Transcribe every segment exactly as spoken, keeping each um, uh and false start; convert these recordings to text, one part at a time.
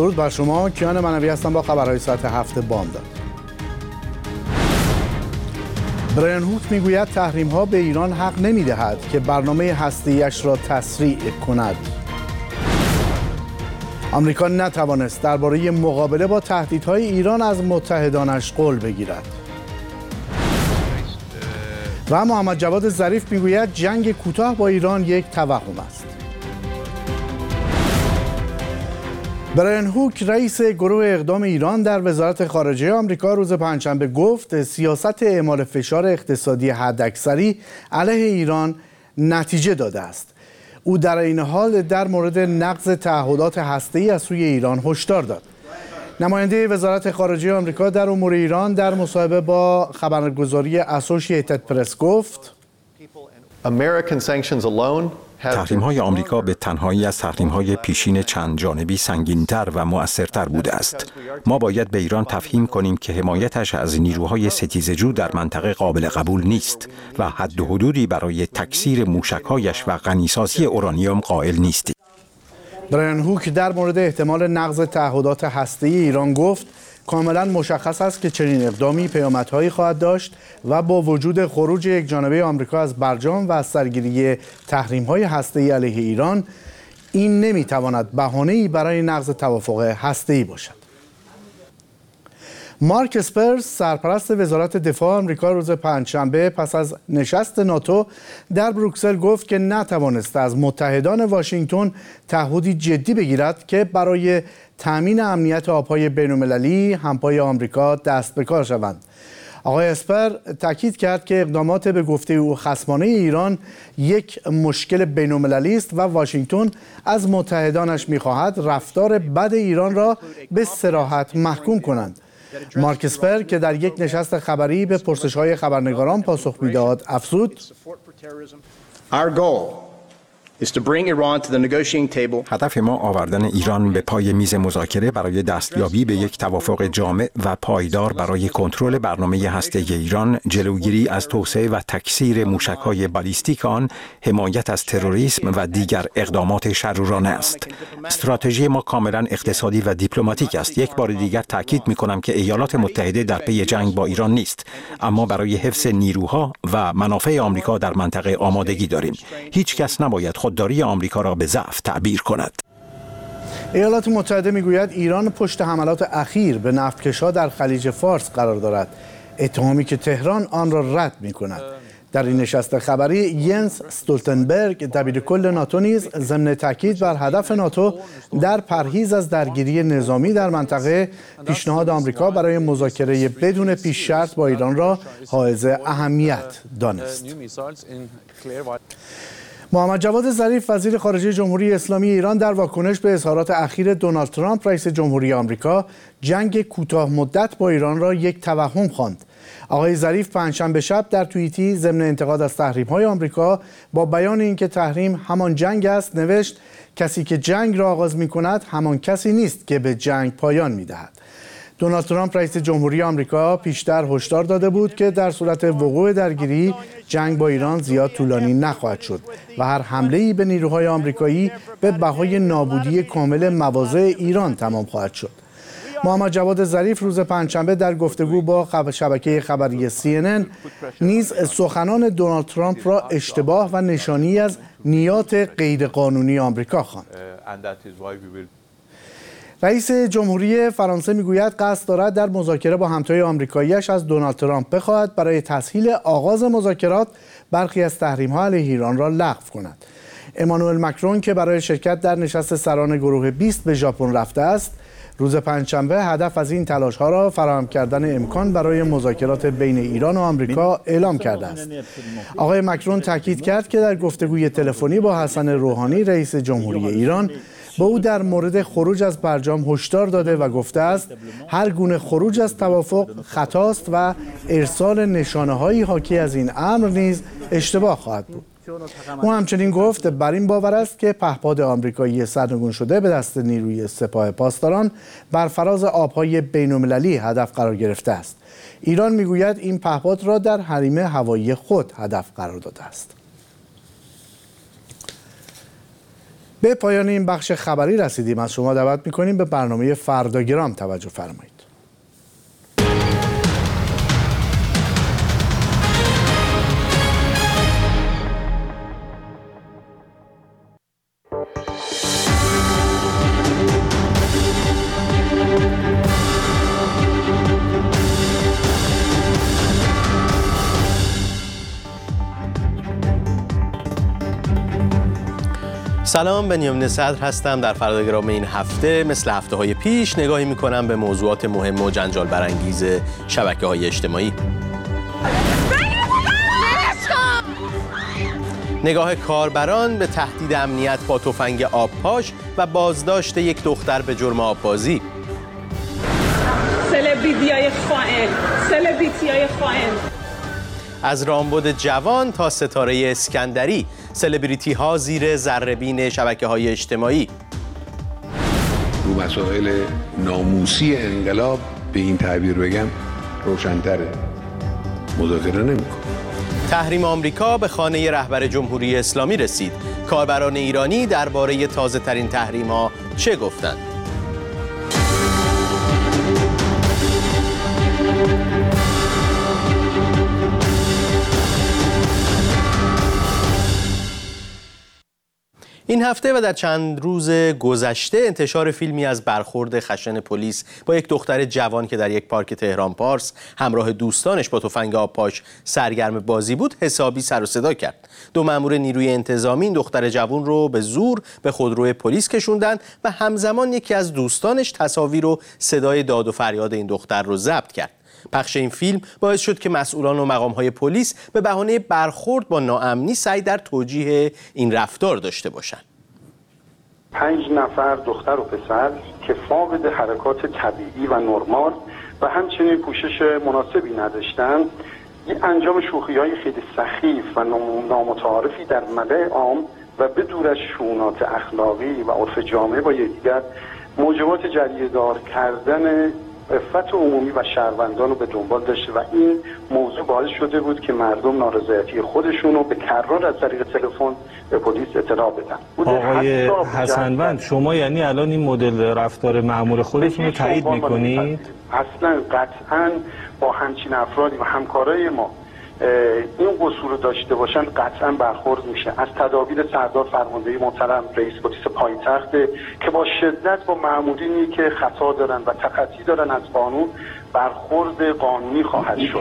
درود بر شما. کیان منوی هستم با خبرهای ساعت هفت بامداد. برایان هوک میگوید تحریم‌ها به ایران حق نمی‌دهد که برنامه هسته‌ای‌اش را تسریع کند. آمریکا نتوانست درباره مقابله با تهدیدهای ایران از متحدانش قول بگیرد. و محمد جواد ظریف میگوید جنگ کوتاه با ایران یک توهم است. برایان هوک رئیس گروه اقدام ایران در وزارت خارجه آمریکا روز پنجشنبه گفت سیاست اعمال فشار اقتصادی حداکثری علیه ایران نتیجه داده است. او در این حال در مورد نقض تعهدات هسته‌ای از سوی ایران هشدار داد. نماینده وزارت خارجه آمریکا در امور ایران در مصاحبه با خبرگزاری اسوسییتد پرس گفت تحریم‌های آمریکا به تنهایی از تحریم‌های پیشین چند جانبی سنگین‌تر و مؤثرتر بوده است. ما باید به ایران تفهیم کنیم که حمایتش از نیروهای ستیزجو در منطقه قابل قبول نیست و حد و حدودی برای تکثیر موشک‌هایش و غنیسازی اورانیوم قائل نیستیم. برایان هوک در مورد احتمال نقض تعهدات هسته‌ای ایران گفت کاملا مشخص است که چنین اقدامی پیامدهایی خواهد داشت و با وجود خروج یکجانبه آمریکا از برجام و از سرگیری تحریم‌های هسته‌ای علیه ایران، این نمی‌تواند بهانه‌ای برای نقض توافق هسته‌ای باشد. مارک اسپر سرپرست وزارت دفاع آمریکا روز پنجشنبه پس از نشست ناتو در بروکسل گفت که نتوانسته از متحدان واشنگتن تعهدی جدی بگیرد که برای تامین امنیت آبهای بین‌المللی همپای آمریکا دست به کار شوند. آقای اسپر تاکید کرد که اقدامات به گفته او خصمانه ایران یک مشکل بین‌المللی است و واشنگتن از متحدانش می‌خواهد رفتار بد ایران را به صراحت محکوم کنند. مارک اسپر که در یک نشست خبری به پرسش‌های خبرنگاران پاسخ می‌داد افزود هدف ما آوردن ایران به پای میز مذاکره برای دستیابی به یک توافق جامع و پایدار برای کنترل برنامه هسته‌ای ایران، جلوگیری از توسعه و تکثیر موشک‌های بالیستیک آن، حمایت از تروریسم و دیگر اقدامات شرورانه است. استراتژی ما کاملا اقتصادی و دیپلماتیک است. یک بار دیگر تاکید می‌کنم که ایالات متحده در پی جنگ با ایران نیست، اما برای حفظ نیروها و منافع آمریکا در منطقه آمادگی داریم. هیچ کس نباید خودداری آمریکا را به ضعف تعبیر کند. ایالات متحده میگوید ایران پشت حملات اخیر به نفتکش‌ها در خلیج فارس قرار دارد، اتهامی که تهران آن را رد می‌کند. در این نشست خبری ینس استولتنبرگ دبیرکل ناتو نیز ضمن تاکید بر هدف ناتو در پرهیز از درگیری نظامی در منطقه پیشنهاد آمریکا برای مذاکره بدون پیش شرط با ایران را حائز اهمیت دانست. محمد جواد ظریف وزیر خارجه جمهوری اسلامی ایران در واکنش به اظهارات اخیر دونالد ترامپ رئیس جمهوری آمریکا جنگ کوتاه مدت با ایران را یک توهم خواند. آقای ظریف پنجشنبه شب در توییتی ضمن انتقاد از تحریم‌های آمریکا با بیان اینکه تحریم همان جنگ است نوشت کسی که جنگ را آغاز می‌کند همان کسی نیست که به جنگ پایان می‌دهد. دونالد ترامپ رئیس جمهوری آمریکا پیشتر هشدار داده بود که در صورت وقوع درگیری جنگ با ایران زیاد طولانی نخواهد شد و هر حمله‌ای به نیروهای آمریکایی به بهای نابودی کامل مواضع ایران تمام خواهد شد. محمد جواد ظریف روز پنجشنبه در گفتگو با شبکه خبری سی ان ان نیز سخنان دونالد ترامپ را اشتباه و نشانی از نیات غیرقانونی آمریکا خواند. رئیس جمهوری فرانسه میگوید قصد دارد در مذاکره با همتای آمریکایی‌اش از دونالد ترامپ بخواهد برای تسهیل آغاز مذاکرات برخی از تحریم‌ها علیه ایران را لغو کند. امانوئل مکرون که برای شرکت در نشست سران گروه بیست به ژاپن رفته است، روز پنجشنبه هدف از این تلاش‌ها را فراهم کردن امکان برای مذاکرات بین ایران و آمریکا اعلام کرده است. آقای مکرون تاکید کرد که در گفتگوی تلفنی با حسن روحانی رئیس جمهوری ایران با او در مورد خروج از برجام هشدار داده و گفته است هر گونه خروج از توافق خطاست و ارسال نشانه‌های حاکی از این امر نیز اشتباه خواهد بود. او همچنین گفت بر این باور است که پهپاد آمریکایی سرنگون شده به دست نیروی سپاه پاسداران بر فراز آبهای بین‌المللی هدف قرار گرفته است. ایران میگوید این پهپاد را در حریم هوایی خود هدف قرار داده است. به پایان این بخش خبری رسیدیم. از شما دعوت می‌کنیم به برنامه فرداگرام توجه فرمایید. سلام، بنیامین صدر هستم. در فرداگرام این هفته مثل هفته های پیش نگاهی میکنم به موضوعات مهم و جنجال برانگیز شبکه های اجتماعی. نگاه کاربران به تهدید امنیت با تفنگ آبپاش و بازداشت یک دختر به جرم آببازی. سلبریتی‌های خائن، سلبریتی‌های خائن. از رامبد جوان تا ستاره اسکندری، سلبریتی ها زیر ذره‌بین شبکه‌های اجتماعی. رو مسائل ناموسی انقلاب به این تعبیر بگم روشن‌تره، مذاکره نمی‌کنه. تحریم آمریکا به خانه رهبر جمهوری اسلامی رسید. کاربران ایرانی درباره تازه‌ترین تحریم‌ها چه گفتند؟ این هفته و در چند روز گذشته انتشار فیلمی از برخورد خشن پلیس با یک دختر جوان که در یک پارک تهران پارس همراه دوستانش با تفنگ آبپاش سرگرم بازی بود حسابی سر و صدا کرد. دو مأمور نیروی انتظامی این دختر جوان رو به زور به خودروی پلیس کشوندند و همزمان یکی از دوستانش تصاویر و صدای داد و فریاد این دختر رو ضبط کرد. پخش این فیلم باعث شد که مسئولان و مقام‌های پلیس به بهانه برخورد با ناامنی سعی در توجیه این رفتار داشته باشند. پنج نفر دختر و پسر که فاقد حرکات طبیعی و نرمال و همچنین پوشش مناسبی نداشتند، انجام شوخی‌های خیلی سخیف و نامتعارفی در ملأ عام و بدور از شؤونات اخلاقی و عرف جامعه با یکدیگر موجبات جریه‌دار کردن عفت عمومی و شهروندان رو به دنبال داشته و این موضوع باعث شده بود که مردم نارضایتی خودشون رو به کررار از طریق تلفن به پلیس اطلاع بدن. آقای حسنوند، شما یعنی الان این مدل رفتار مأمور خودتون رو تایید میکنید؟ اصلا قطعا با همچین افرادی و همکارای ما این قصور رو داشته باشن قطعا برخورد میشه. از تدابیر سردار فرمانده محترم رئیس پلیس پایتخت که با شدت با مأمورینی که خطا دارن و تخطی دارن از قانون برخورد قانونی خواهد شد.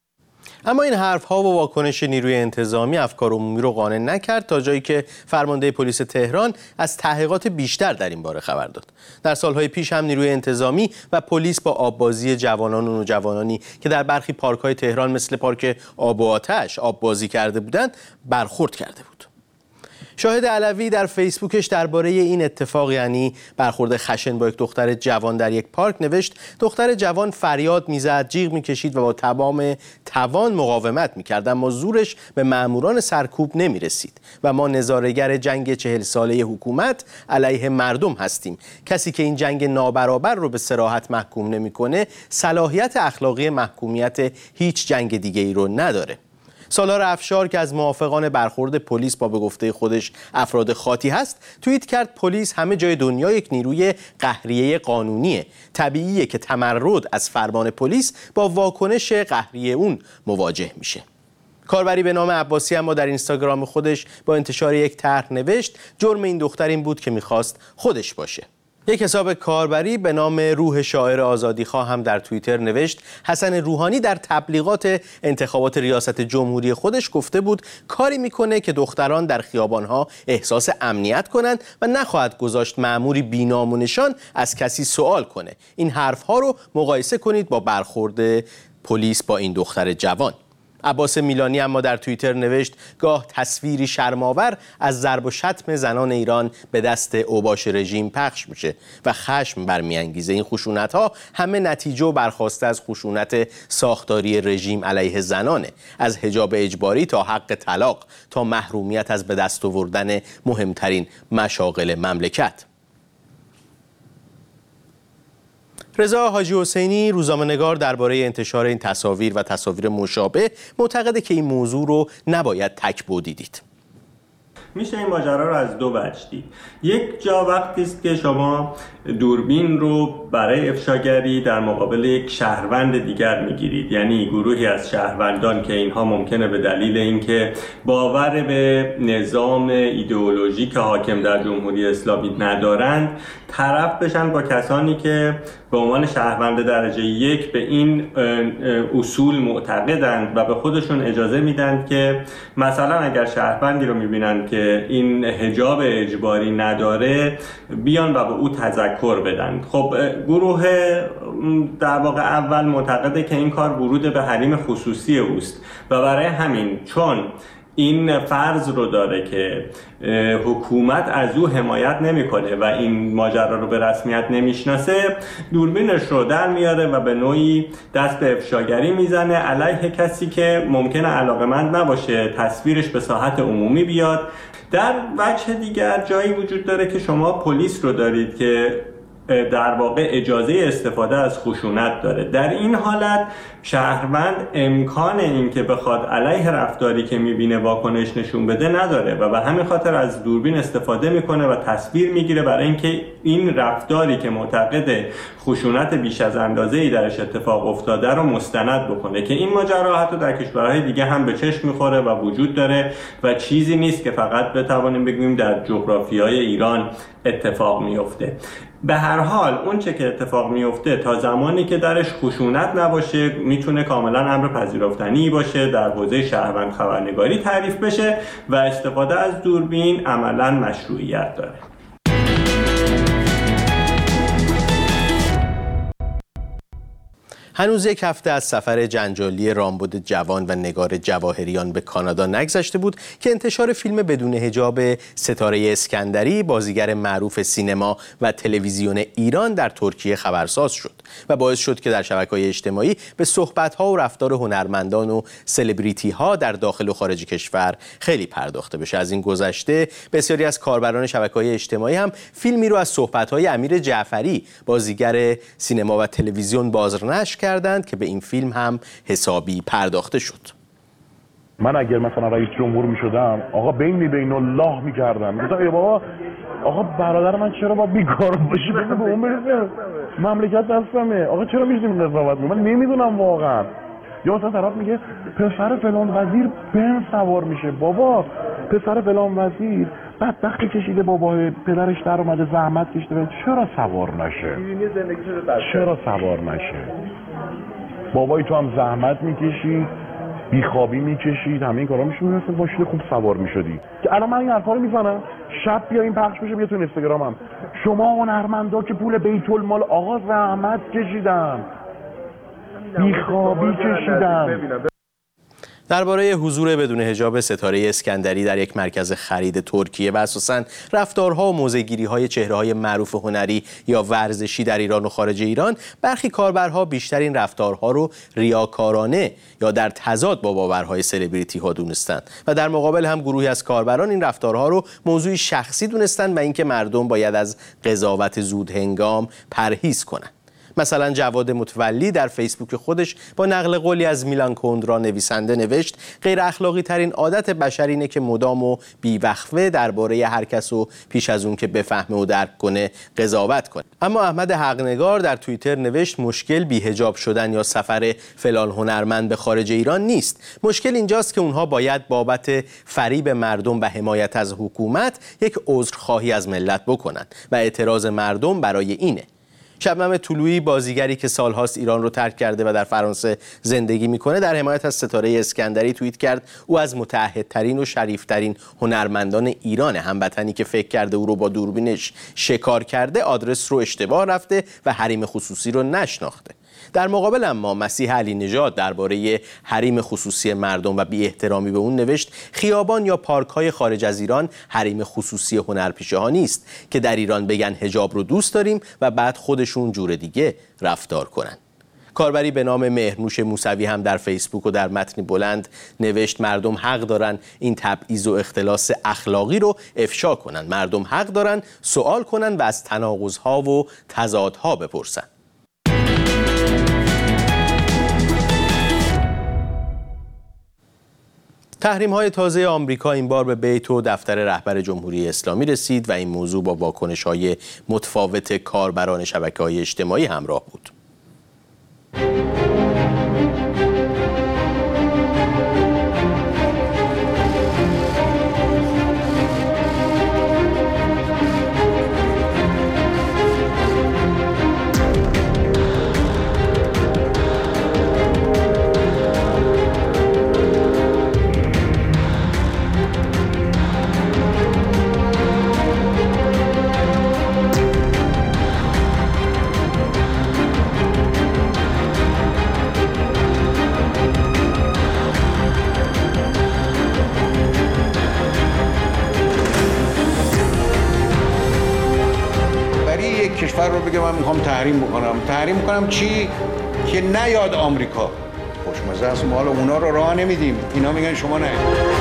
اما این حرف‌ها و واکنش نیروی انتظامی افکار عمومی رو قانع نکرد تا جایی که فرمانده پلیس تهران از تحقیقات بیشتر در این باره خبر داد. در سالهای پیش هم نیروی انتظامی و پلیس با آببازی جوانان و نوجوانانی که در برخی پارک‌های تهران مثل پارک آب و آتش آببازی کرده بودند برخورد کرده بود. شاهد علوی در فیسبوکش درباره این اتفاق، یعنی برخورد خشن با یک دختر جوان در یک پارک، نوشت دختر جوان فریاد میزد، جیغ میکشید و با تمام توان مقاومت میکرد، اما زورش به ماموران سرکوب نمیرسید و ما نظاره‌گر جنگ چهل ساله حکومت علیه مردم هستیم. کسی که این جنگ نابرابر رو به صراحت محکوم نمیکنه صلاحیت اخلاقی محکومیت هیچ جنگ دیگه ای رو نداره. سالار افشار که از موافقان برخورد پلیس با به گفته خودش افراد خاطی هست، توییت کرد پلیس همه جای دنیا یک نیروی قهریه قانونیه. طبیعیه که تمرد از فرمان پلیس با واکنش قهریه اون مواجه میشه. کاربری به نام عباسی اما در اینستاگرام خودش با انتشار یک طرح نوشت جرم این دختر این بود که میخواست خودش باشه. یک حساب کاربری به نام روح شاعر آزادیخواه هم در توییتر نوشت حسن روحانی در تبلیغات انتخابات ریاست جمهوری خودش گفته بود کاری میکنه که دختران در خیابانها احساس امنیت کنند و نخواهد گذاشت مأموری بی‌نام و نشان از کسی سوال کنه. این حرفها رو مقایسه کنید با برخورد پلیس با این دختر جوان. عباس میلانی اما در توییتر نوشت گاه تصویری شرم‌آور از ضرب و شتم زنان ایران به دست اوباش رژیم پخش میشه و خشم برمیانگیزه. این خشونت‌ها همه نتیجه و برخواسته از خشونت ساختاری رژیم علیه زنانه، از حجاب اجباری تا حق طلاق تا محرومیت از به دست آوردن مهمترین مشاغل مملکت. رضا حاجی حسینی روزنامه‌نگار درباره انتشار این تصاویر و تصاویر مشابه معتقده که این موضوع رو نباید تک‌بعدی دید. میشه این ماجرا رو از دو وجه دید. یک جا وقتی است که شما دوربین رو برای افشاگری در مقابل یک شهروند دیگر میگیرید، یعنی گروهی از شهروندان که اینها ممکنه به دلیل اینکه باور به نظام ایدئولوژیک حاکم در جمهوری اسلامی ندارند طرف بشن با کسانی که به عنوان شهروند درجه یک به این اصول معتقدند و به خودشون اجازه میدن که مثلا اگر شهروندی رو میبینن که این حجاب اجباری نداره بیان و به او تذکر بدن. خب گروه در واقع اول معتقده که این کار ورود به حریم خصوصی اوست و برای همین چون این فرض رو داره که حکومت از او حمایت نمیکنه و این ماجرا رو به رسمیت نمیشناسه، دوربینش رو در میاره و به نوعی دست به افشاگری میزنه علیه کسی که ممکنه علاقمند نباشه تصویرش به ساحت عمومی بیاد. در وجه دیگر جایی وجود داره که شما پلیس رو دارید که در واقع اجازه استفاده از خشونت داره. در این حالت شهروند امکان این که بخواد علیه رفتاری که میبینه واکنش نشون بده نداره و به همین خاطر از دوربین استفاده میکنه و تصویر میگیره برای اینکه این رفتاری که معتقد خشونت بیش از اندازه‌ای درش اتفاق افتاده رو مستند بکنه، که این ماجرا حتی در کشورهای دیگه هم به چشم میخوره و وجود داره و چیزی نیست که فقط بتوانیم بگیم در جغرافیای ایران اتفاق میفته. به هر حال اون چه که اتفاق میفته تا زمانی که درش خشونت نباشه میتونه کاملا امر پذیرفتنی باشه، در حوزه شهروند خبرنگاری تعریف بشه و استفاده از دوربین عملا مشروعیت داره. هنوز یک هفته از سفر جنجالی رامبد جوان و نگار جواهریان به کانادا نگذشته بود که انتشار فیلم بدون حجاب ستاره اسکندری، بازیگر معروف سینما و تلویزیون ایران، در ترکیه خبرساز شد و باعث شد که در شبکه‌های اجتماعی به صحبت‌ها و رفتار هنرمندان و سلبریتی‌ها در داخل و خارج کشور خیلی پرداخته بشه. از این گذشته بسیاری از کاربران شبکه‌های اجتماعی هم فیلمی رو از صحبت‌های امیر جعفری، بازیگر سینما و تلویزیون، بازنشر کردند که به این فیلم هم حسابی پرداخته شد. من اگر مثلا رئیس جمهور میشدم آقا بین بین الله میکردم، میگفتم ای بابا آقا برادر من چرا باید بیکار باشه، بگو به اون برسه، مملکت دستمه، آقا چرا میشیم قضاوت میکنم؟ من نمیدونم واقعا. یا مثلا طرف میگه پسر فلان وزیر بن سوار میشه، بابا پسر فلان وزیر بدبختی کشیده، بابا پدرش در اومده زحمت کشیده، چرا سوار نشه؟ چرا سوار نشه؟ بابای تو هم زحمت میکشید، بیخوابی میکشید، همه این کارا میشون، مثلا باشید خوب سوار میشدی. که الان من این حرفا رو میزنم، شب بیا این پخش بشه، بیا تو اینستاگرامم، شما هنرمندا که پول بیت المال، آقا زحمت کشیدم، بیخوابی کشیدم. درباره حضور بدون حجاب ستاره اسکندری در یک مرکز خرید ترکیه و اساساً رفتارها و موضع‌گیری‌های چهره‌های معروف هنری یا ورزشی در ایران و خارج ایران، برخی کاربرها بیشتر این رفتارها رو ریاکارانه یا در تضاد با باورهای سلبریتی‌ها دونستند و در مقابل هم گروهی از کاربران این رفتارها رو موضوعی شخصی دونستند و اینکه مردم باید از قضاوت زود هنگام پرهیز کنند. مثلا جواد متولی در فیسبوک خودش با نقل قولی از میلان کندرا نویسنده نوشت: غیر اخلاقی ترین عادت بشر اینه که مدام و بیوقفه درباره هر کس و پیش از اون که بفهمه و درک کنه قضاوت کنه. اما احمد حقنگار در توییتر نوشت: مشکل بی‌حجاب شدن یا سفر فلان هنرمند به خارج ایران نیست. مشکل اینجاست که اونها باید بابت فریب مردم و حمایت از حکومت یک عذرخواهی از ملت بکنن و اعتراض مردم برای اینه. شبنم طلویی، بازیگری که سالهاست ایران رو ترک کرده و در فرانسه زندگی میکنه، در حمایت از ستاره اسکندری توییت کرد: او از متعهدترین و شریفترین هنرمندان ایران، هموطنی که فکر کرده او رو با دوربینش شکار کرده، آدرس رو اشتباه رفته و حریم خصوصی رو نشناخته. در مقابل اما مسیح علی نژاد درباره حریم خصوصی مردم و بی احترامی به اون نوشت: خیابان یا پارک‌های خارج از ایران حریم خصوصی هنرپیشه ها نیست که در ایران بگن حجاب رو دوست داریم و بعد خودشون جور دیگه رفتار کنن. کاربری به نام مهرنوش موسوی هم در فیسبوک و در متنی بلند نوشت: مردم حق دارن این تبعیض و اختلاس اخلاقی رو افشا کنن. مردم حق دارن سوال کنن و از تناقض‌ها و تضادها بپرسن. تحریم‌های تازه آمریکا این بار به بیت و دفتر رهبر جمهوری اسلامی رسید و این موضوع با واکنش‌های متفاوت کاربران شبکه‌های اجتماعی همراه بود. کشور رو بگه من میخوام تحریم بکنم تحریم بکنم چی؟ که نیاد آمریکا. خوشمزه است، ما حالا اونا رو راه نمیدیم، اینا میگن شما نه.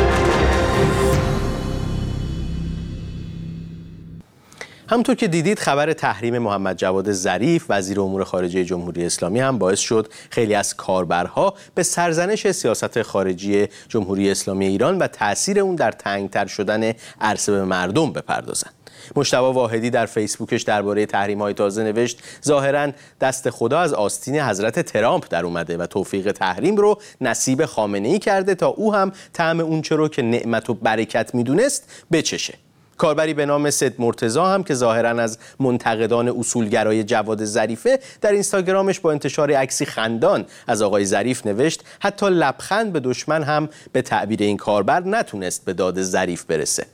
همونطور که دیدید خبر تحریم محمد جواد ظریف وزیر امور خارجه جمهوری اسلامی هم باعث شد خیلی از کاربرها به سرزنش سیاست خارجی جمهوری اسلامی ایران و تأثیر اون در تنگتر شدن عرصه به مردم بپردازند. مجتبی واحدی در فیسبوکش درباره تحریم‌های تازه نوشت ظاهراً دست خدا از آستین حضرت ترامپ در اومده و توفیق تحریم رو نصیب خامنه‌ای کرده تا او هم طعم اون چه رو که نعمت و برکت میدونست بچشه. کاربری به نام سید مرتضی هم که ظاهراً از منتقدان اصولگرای جواد ظریفه در اینستاگرامش با انتشار عکسی خندان از آقای ظریف نوشت حتی لبخند به دشمن هم به تعبیر این کاربر نتونست به داد ظریف برسه.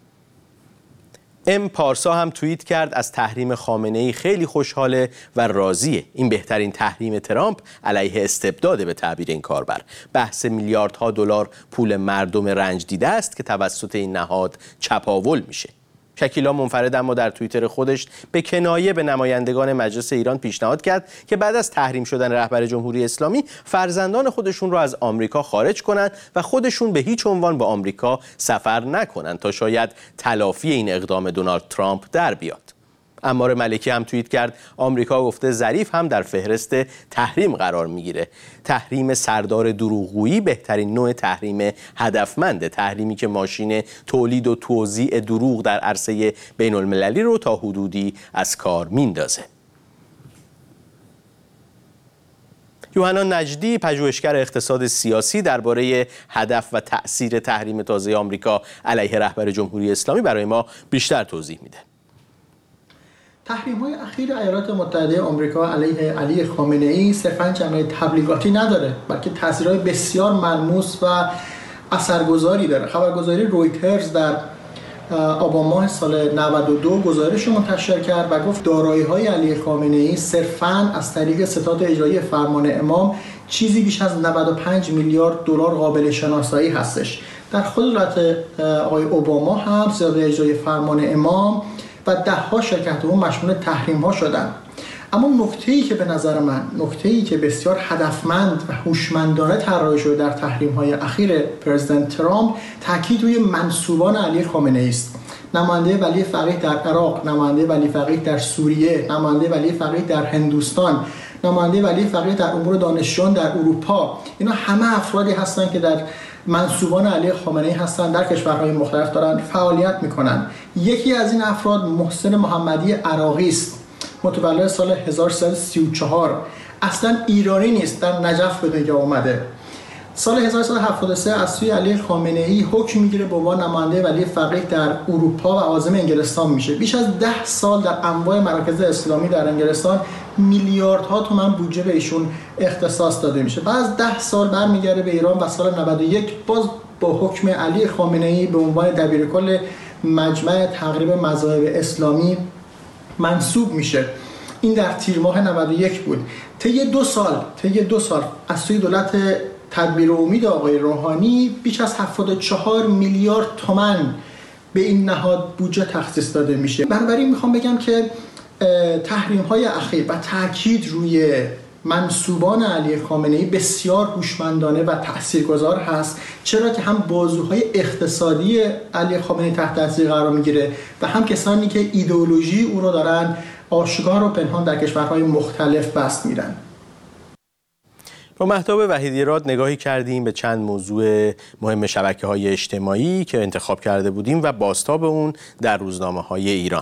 ام پارسا هم توییت کرد از تحریم خامنه‌ای خیلی خوشحاله و راضیه. این بهترین تحریم ترامپ علیه استبداده به تعبیر این کاربر. بحث میلیاردها دلار پول مردم رنج دیده است که توسط این نهاد چپاول میشه. شکیلا منفرد اما در توییتر خودش به کنایه به نمایندگان مجلس ایران پیشنهاد کرد که بعد از تحریم شدن رهبر جمهوری اسلامی فرزندان خودشون رو از آمریکا خارج کنند و خودشون به هیچ عنوان به آمریکا سفر نکنند تا شاید تلافی این اقدام دونالد ترامپ در بیاد. عمار ملکی هم توییت کرد آمریکا گفته ظریف هم در فهرست تحریم قرار میگیره. تحریم سردار دروغگویی بهترین نوع تحریم هدفمند، تحریمی که ماشین تولید و توزیع دروغ در عرصه بین المللی رو تا حدودی از کار میندازه. یوحنا نجدی پژوهشگر اقتصاد سیاسی درباره هدف و تأثیر تحریم تازه آمریکا علیه رهبر جمهوری اسلامی برای ما بیشتر توضیح میده. تحریم‌های اخیر ایالات متحده آمریکا علیه علی خامنه‌ای صرفاً جنبه تبلیغاتی نداره، بلکه تاثیرات بسیار ملموس و اثرگذاری داره. خبرگزاری رویترز در آبان ماه سال نود و دو گزارش منتشر کرد و گفت دارایی‌های علی خامنه‌ای صرفاً از طریق ستاد اجرایی فرمان امام چیزی بیش از نود و پنج میلیارد دلار قابل شناسایی هستش. در خود دولت آقای اوباما هم ستاد اجرایی فرمان امام و ده ها شرکت اون مشمول تحریم ها شدن. اما نکته‌ای که به نظر من نکته‌ای که بسیار هدفمند و هوشمندانه طراحی شده در تحریم های اخیر پرزیدنت ترامپ تاکید روی منسوبان علی خامنه‌ای است. نماینده ولی فقیه در عراق، نماینده ولی فقیه در سوریه، نماینده ولی فقیه در هندوستان، نماینده ولی فقیه در امور دانشجویان در اروپا، اینا همه افرادی هستند که در منسوبان علی خامنه‌ای هستند، در کشورهای مختلف دارن فعالیت میکنن. یکی از این افراد محسن محمدی عراقی است، متولد سال هزار و سیصد و سی و چهار، اصلا ایرانی نیست، در نجف به دنیا اومده. سال هزار و سیصد و هفتاد و سه از سوی علی خامنه‌ای حکم میگیره به عنوان نماینده ولی فقیه در اروپا و عازم انگلستان میشه. بیش از ده سال در انواع مراکز اسلامی در انگلستان میلیاردها تومان بودجه به ایشون اختصاص داده میشه. بعد از ده سال برمیگرده به ایران و سال نود و یک باز با حکم علی خامنه‌ای به عنوان دبیرکل مجمع تقریب مذاهب اسلامی منصوب میشه. این در تیر ماه نود و یک بود. طی دو سال طی دو سال از سوی دولت تدبیر و امید آقای روحانی بیش از هفتاد و چهار میلیارد تومان به این نهاد بودجه تخصیص داده میشه. بنابراین میخوام بگم که تحریم های اخیر و تاکید روی منسوبان علی خامنه‌ای بسیار هوشمندانه و تاثیرگذار هست، چرا که هم بازوهای اقتصادی علی خامنه‌ای تحت تاثیر قرار میگیره و هم کسانی که ایدئولوژی او رو دارن آشکار و پنهان در کشورهای مختلف بست میدن. با مهتاب وحیدی‌راد نگاهی کردیم به چند موضوع مهم شبکه‌های اجتماعی که انتخاب کرده بودیم و بازتاب اون در روزنامه‌های ایران.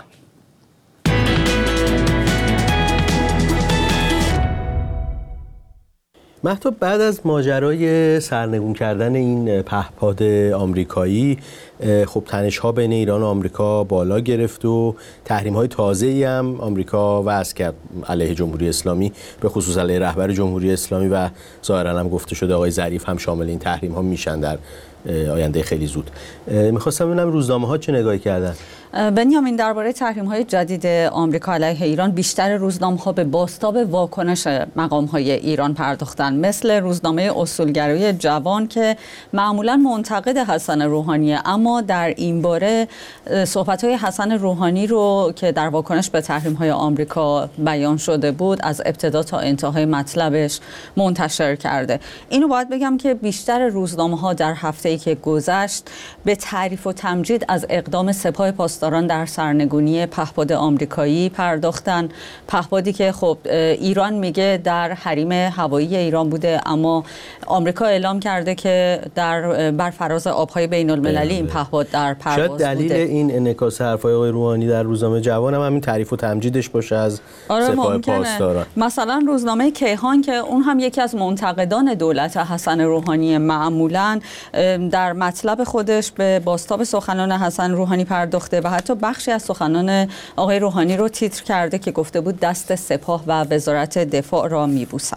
مهتاب، بعد از ماجرای سرنگون کردن این پهپاد آمریکایی، خب تنش‌ها بین ایران و آمریکا بالا گرفت و تحریم‌های تازه‌ای هم آمریکا وضع کرد علیه جمهوری اسلامی، به خصوص علیه رهبر جمهوری اسلامی و ظاهراً هم گفته شده آقای ظریف هم شامل این تحریم‌ها میشن در آینده خیلی زود. می‌خواستم ببینم روزنامه‌ها چه نگاهی کردن. بنیامین، درباره تحریم‌های جدید آمریکا علیه ایران بیشتر روزنامه‌ها به بازتاب واکنش مقام‌های ایران پرداختن، مثل روزنامه اصولگرای جوان که معمولاً منتقد حسن روحانیه، اما در این باره صحبت‌های حسن روحانی رو که در واکنش به تحریم‌های آمریکا بیان شده بود از ابتدا تا انتهای مطلبش منتشر کرده. اینو باید بگم که بیشتر روزنامه‌ها در هفته‌ای که گذشت به تعریف و تمجید از اقدام سپاه پاسداران در سرنگونی پهپاد آمریکایی پرداختن. پهپادی که خب ایران میگه در حریم هوایی ایران بوده، اما آمریکا اعلام کرده که در بر فراز آبهای بین المللی این پهپاد در پرواز بوده. شاید دلیل این انعکاس حرفای آقای روحانی در روزنامه جوان هم همین تعریف و تمجیدش باشه از آره سپاه ممکنه. پاسداران. مثلا روزنامه کیهان که اون هم یکی از منتقدان دولت حسن روحانی، معمولا در مطلب خودش به بازتاب سخنان حسن روحانی پرداخته و حتی بخشی از سخنان آقای روحانی رو تیتر کرده که گفته بود دست سپاه و وزارت دفاع را میبوسم.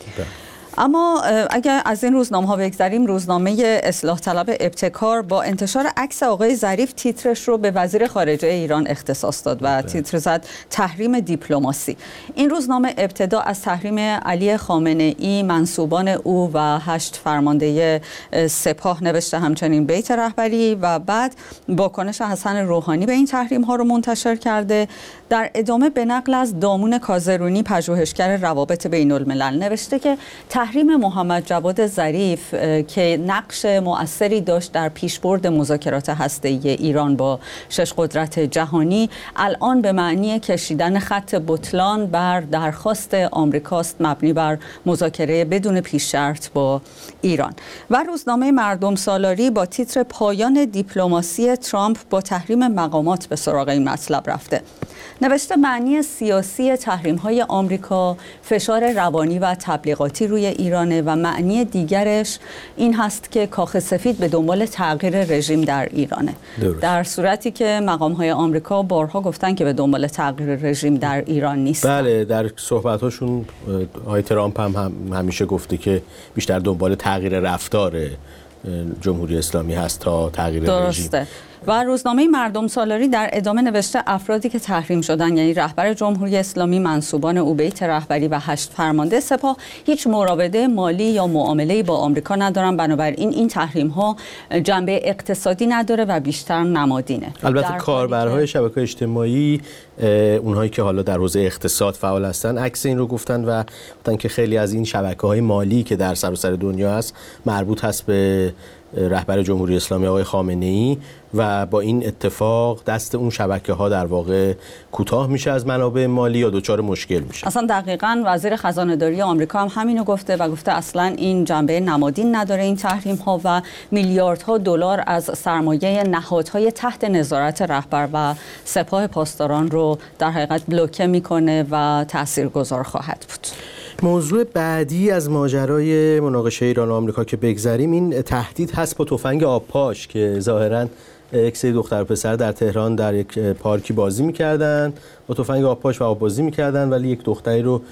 اما اگر از این روزنامه ها بگذریم، روزنامه اصلاح طلب ابتکار با انتشار عکس آقای ظریف تیترش رو به وزیر خارجه ایران اختصاص داد و تیتر زد تحریم دیپلماسی. این روزنامه ابتدا از تحریم علی خامنه ای، منصوبان او و هشت فرمانده سپاه نوشته، همچنین بیت رهبری، و بعد واکنش حسن روحانی به این تحریم ها رو منتشر کرده. در ادامه به نقل از دامون کازرونی، پژوهشگر روابط بین الملل، نوشته که تحریم محمد جواد ظریف که نقش مؤثری داشت در پیشبرد مذاکرات هسته‌ای ایران با شش قدرت جهانی، الان به معنی کشیدن خط بطلان بر درخواست آمریکاست مبنی بر مذاکره بدون پیش شرط با ایران. و روزنامه مردم سالاری با تیتر پایان دیپلماسی ترامپ با تحریم مقامات به سراغ این مطلب رفته. نوشته معنی سیاسی تحریم‌های آمریکا فشار روانی و تبلیغاتی روی ایرانه و معنی دیگرش این هست که کاخ سفید به دنبال تغییر رژیم در ایرانه. درست. در صورتی که مقام‌های آمریکا بارها گفتن که به دنبال تغییر رژیم در ایران نیستن. بله، در صحبت‌هاشون آقای ترامپ هم, هم همیشه گفته که بیشتر دنبال تغییر رفتار جمهوری اسلامی هست تا تغییر درسته. رژیم. و روزنامه مردم سالاری در ادامه نوشته افرادی که تحریم شدن، یعنی رهبر جمهوری اسلامی، منصوبان او، بیت رهبری و هشت فرمانده سپاه، هیچ مراوده مالی یا معامله‌ای با آمریکا ندارن، بنابراین این تحریم ها جنبه اقتصادی نداره و بیشتر نمادینه. البته کاربرهای شبکه‌های اجتماعی، اونهایی که حالا در حوزه اقتصاد فعال هستن، عکس این رو گفتن و گفتن که خیلی از این شبکه‌های مالی که در سراسر دنیا هست مربوط هست به رهبر جمهوری اسلامی آقای خامنه‌ای و با این اتفاق دست اون شبکه‌ها در واقع کوتاه میشه از منابع مالی یا دچار مشکل میشه. اصلا دقیقاً وزیر خزانه‌داری آمریکا هم همینو گفته و گفته اصلا این جنبه نمادین نداره این تحریم‌ها و میلیاردها دلار از سرمایه نهادهای تحت نظارت رهبر و سپاه پاسداران رو در حقیقت بلوکه میکنه و تاثیرگذار خواهد بود. موضوع بعدی از ماجرای مناقشه ایران و آمریکا که بگذریم، این تهدید هست با تفنگ آبپاش که ظاهراً یک سری دختر و پسر در تهران در یک پارکی بازی می‌کردن، با تفنگ آبپاش و آب بازی می‌کردن، ولی یک دختری رو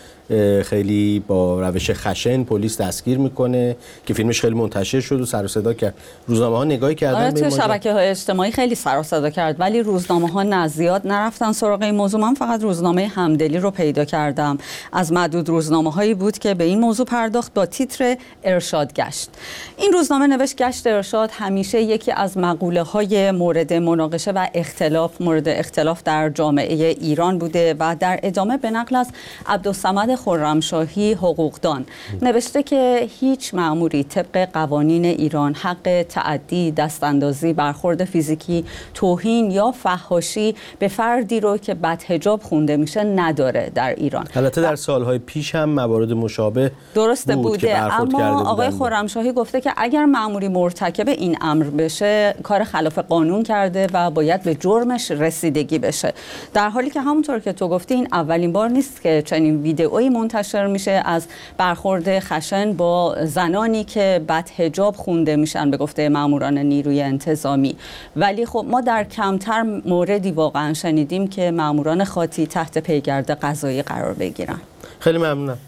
خیلی با روش خشن پلیس دستگیر میکنه که فیلمش خیلی منتشر شد و سر و صدا کرد. روزنامه‌ها نگاهی کردن آره، به این تو شبکه‌های اجتماعی خیلی سر و صدا کرد، ولی روزنامه‌ها نه زیاد نرفتن سراغ این موضوع. من فقط روزنامه همدلی رو پیدا کردم، از معدود روزنامه‌هایی بود که به این موضوع پرداخت با تیتر ارشاد گشت. این روزنامه نوشت گشت ارشاد همیشه یکی از مقوله‌های مورد مناقشه و اختلاف مورد اختلاف در جامعه ایران بوده و در ادامه به نقل از عبدالصمد خرمشاهی حقوقدان نوشته که هیچ مأموری طبق قوانین ایران حق تعدی، دستاندازی، برخورد فیزیکی، توهین یا فحاشی به فردی رو که بدحجاب خونده میشه نداره در ایران. البته در سالهای پیش هم موارد مشابه درسته بود بوده، اما آقای خرمشاهی گفته که اگر مأموری مرتکب این امر بشه کار خلاف قانون کرده و باید به جرمش رسیدگی بشه، در حالی که همونطور که تو گفتی این اولین بار نیست که چنین ویدئویی منتشر میشه از برخورد خشن با زنانی که بدحجاب خونده میشن به گفته مأموران نیروی انتظامی. ولی خب ما در کمتر موردی واقعا شنیدیم که مأموران خاطی تحت پیگرد قضایی قرار بگیرن. خیلی ممنونم.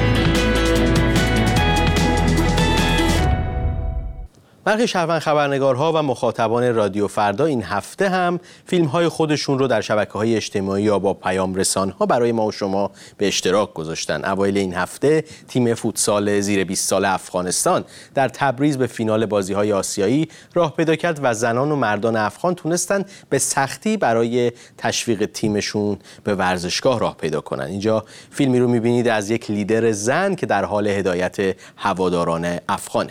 برخی شهروند خبرنگارها و مخاطبان رادیو فردا این هفته هم فیلم‌های خودشون رو در شبکه‌های اجتماعی یا با پیام رسان‌ها برای ما و شما به اشتراک گذاشتن. اوایل این هفته تیم فوتسال زیر بیست سال افغانستان در تبریز به فینال بازی‌های آسیایی راه پیدا کرد و زنان و مردان افغان تونستن به سختی برای تشویق تیمشون به ورزشگاه راه پیدا کنن. اینجا فیلمی رو می‌بینید از یک لیدر زن که در حال هدایت هواداران افغانه.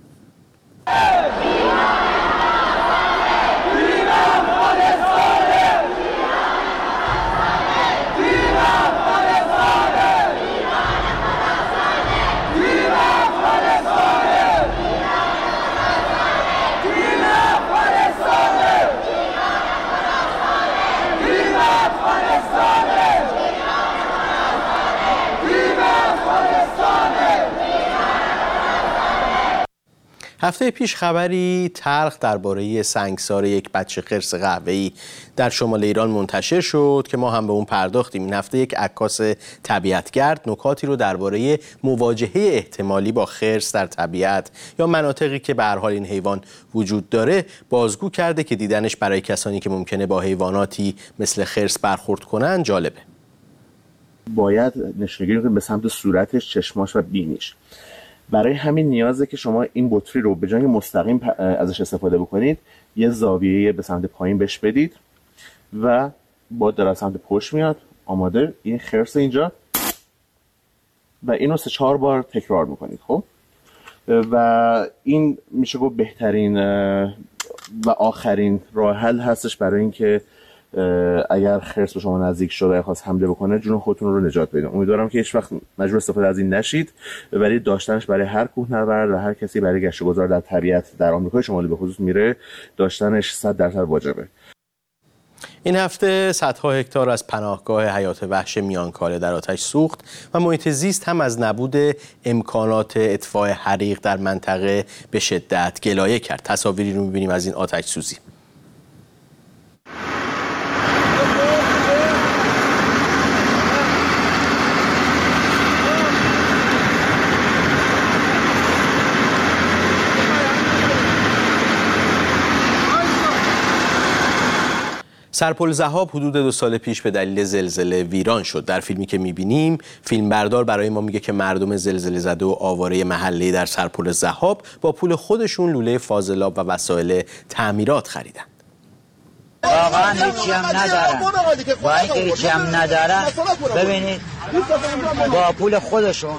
هفته پیش خبری تلخ درباره سنگسار یک بچه خرس قهوه‌ای در شمال ایران منتشر شد که ما هم به اون پرداختیم. این هفته یک عکاس طبیعتگرد نکاتی رو درباره مواجهه احتمالی با خرس در طبیعت یا مناطقی که به هر حال این حیوان وجود داره بازگو کرده که دیدنش برای کسانی که ممکنه با حیواناتی مثل خرس برخورد کنن جالبه. باید نشونگیری کنید به سمت صورتش، چشماش و بینیش. برای همین نیازه که شما این بطری رو به جای مستقیم ازش استفاده بکنید یه زاویه به سمت پایین بهش بدید و باد داره سمت پشت میاد. آماده. این خرس اینجا و اینو سه چهار بار تکرار میکنید. خب و این میشه گفت بهترین و آخرین راه حل هستش برای اینکه اگر خرس به شما نزدیک شده و خواست حمله بکنه جون خودتون رو نجات بدید. امیدوارم که هیچ وقت مجبور استفاده از این نشید، ولی داشتنش برای هر کوهنورد و هر کسی برای گشت و گذار در طبیعت در آمریکای شمالی به خصوص میره داشتنش صد درصد واجبه. این هفته صدها هکتار از پناهگاه حیات وحش میانکاله در آتش سوخت و محیط زیست هم از نبود امکانات اطفاء حریق در منطقه به شدت گلایه کرد. تصاویری رو می‌بینیم از این آتش سوزی. سرپل ذهاب حدود دو سال پیش به دلیل زلزله ویران شد. در فیلمی که می‌بینیم فیلمبردار برای ما میگه که مردم زلزله زده و آواره محلی در سرپل ذهاب با پول خودشون لوله فاضلاب و وسایل تعمیرات خریدن. واقعا هیچی هم ندارن. با اینکه هیچی هم ندارن ببینید با پول خودشون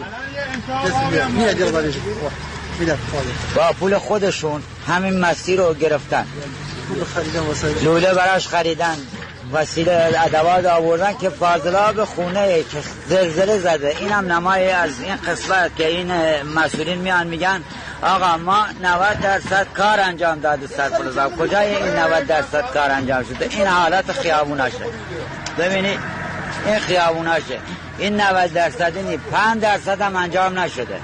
با پول خودشون همین مسیر رو گرفتن، لوله براش خریدن، وسیله ادوات آوردن که فاضلاب خونه که زلزله زده. این هم نمای از این قسمت که این مسئولین میان میگن آقا ما نود درصد کار انجام داده سرپل ذهاب. کجای این نود درصد کار انجام شده؟ این حالت خیابوناشه. ببینید این خیابوناشه. این نود درصد نی پنج درصد هم انجام نشده.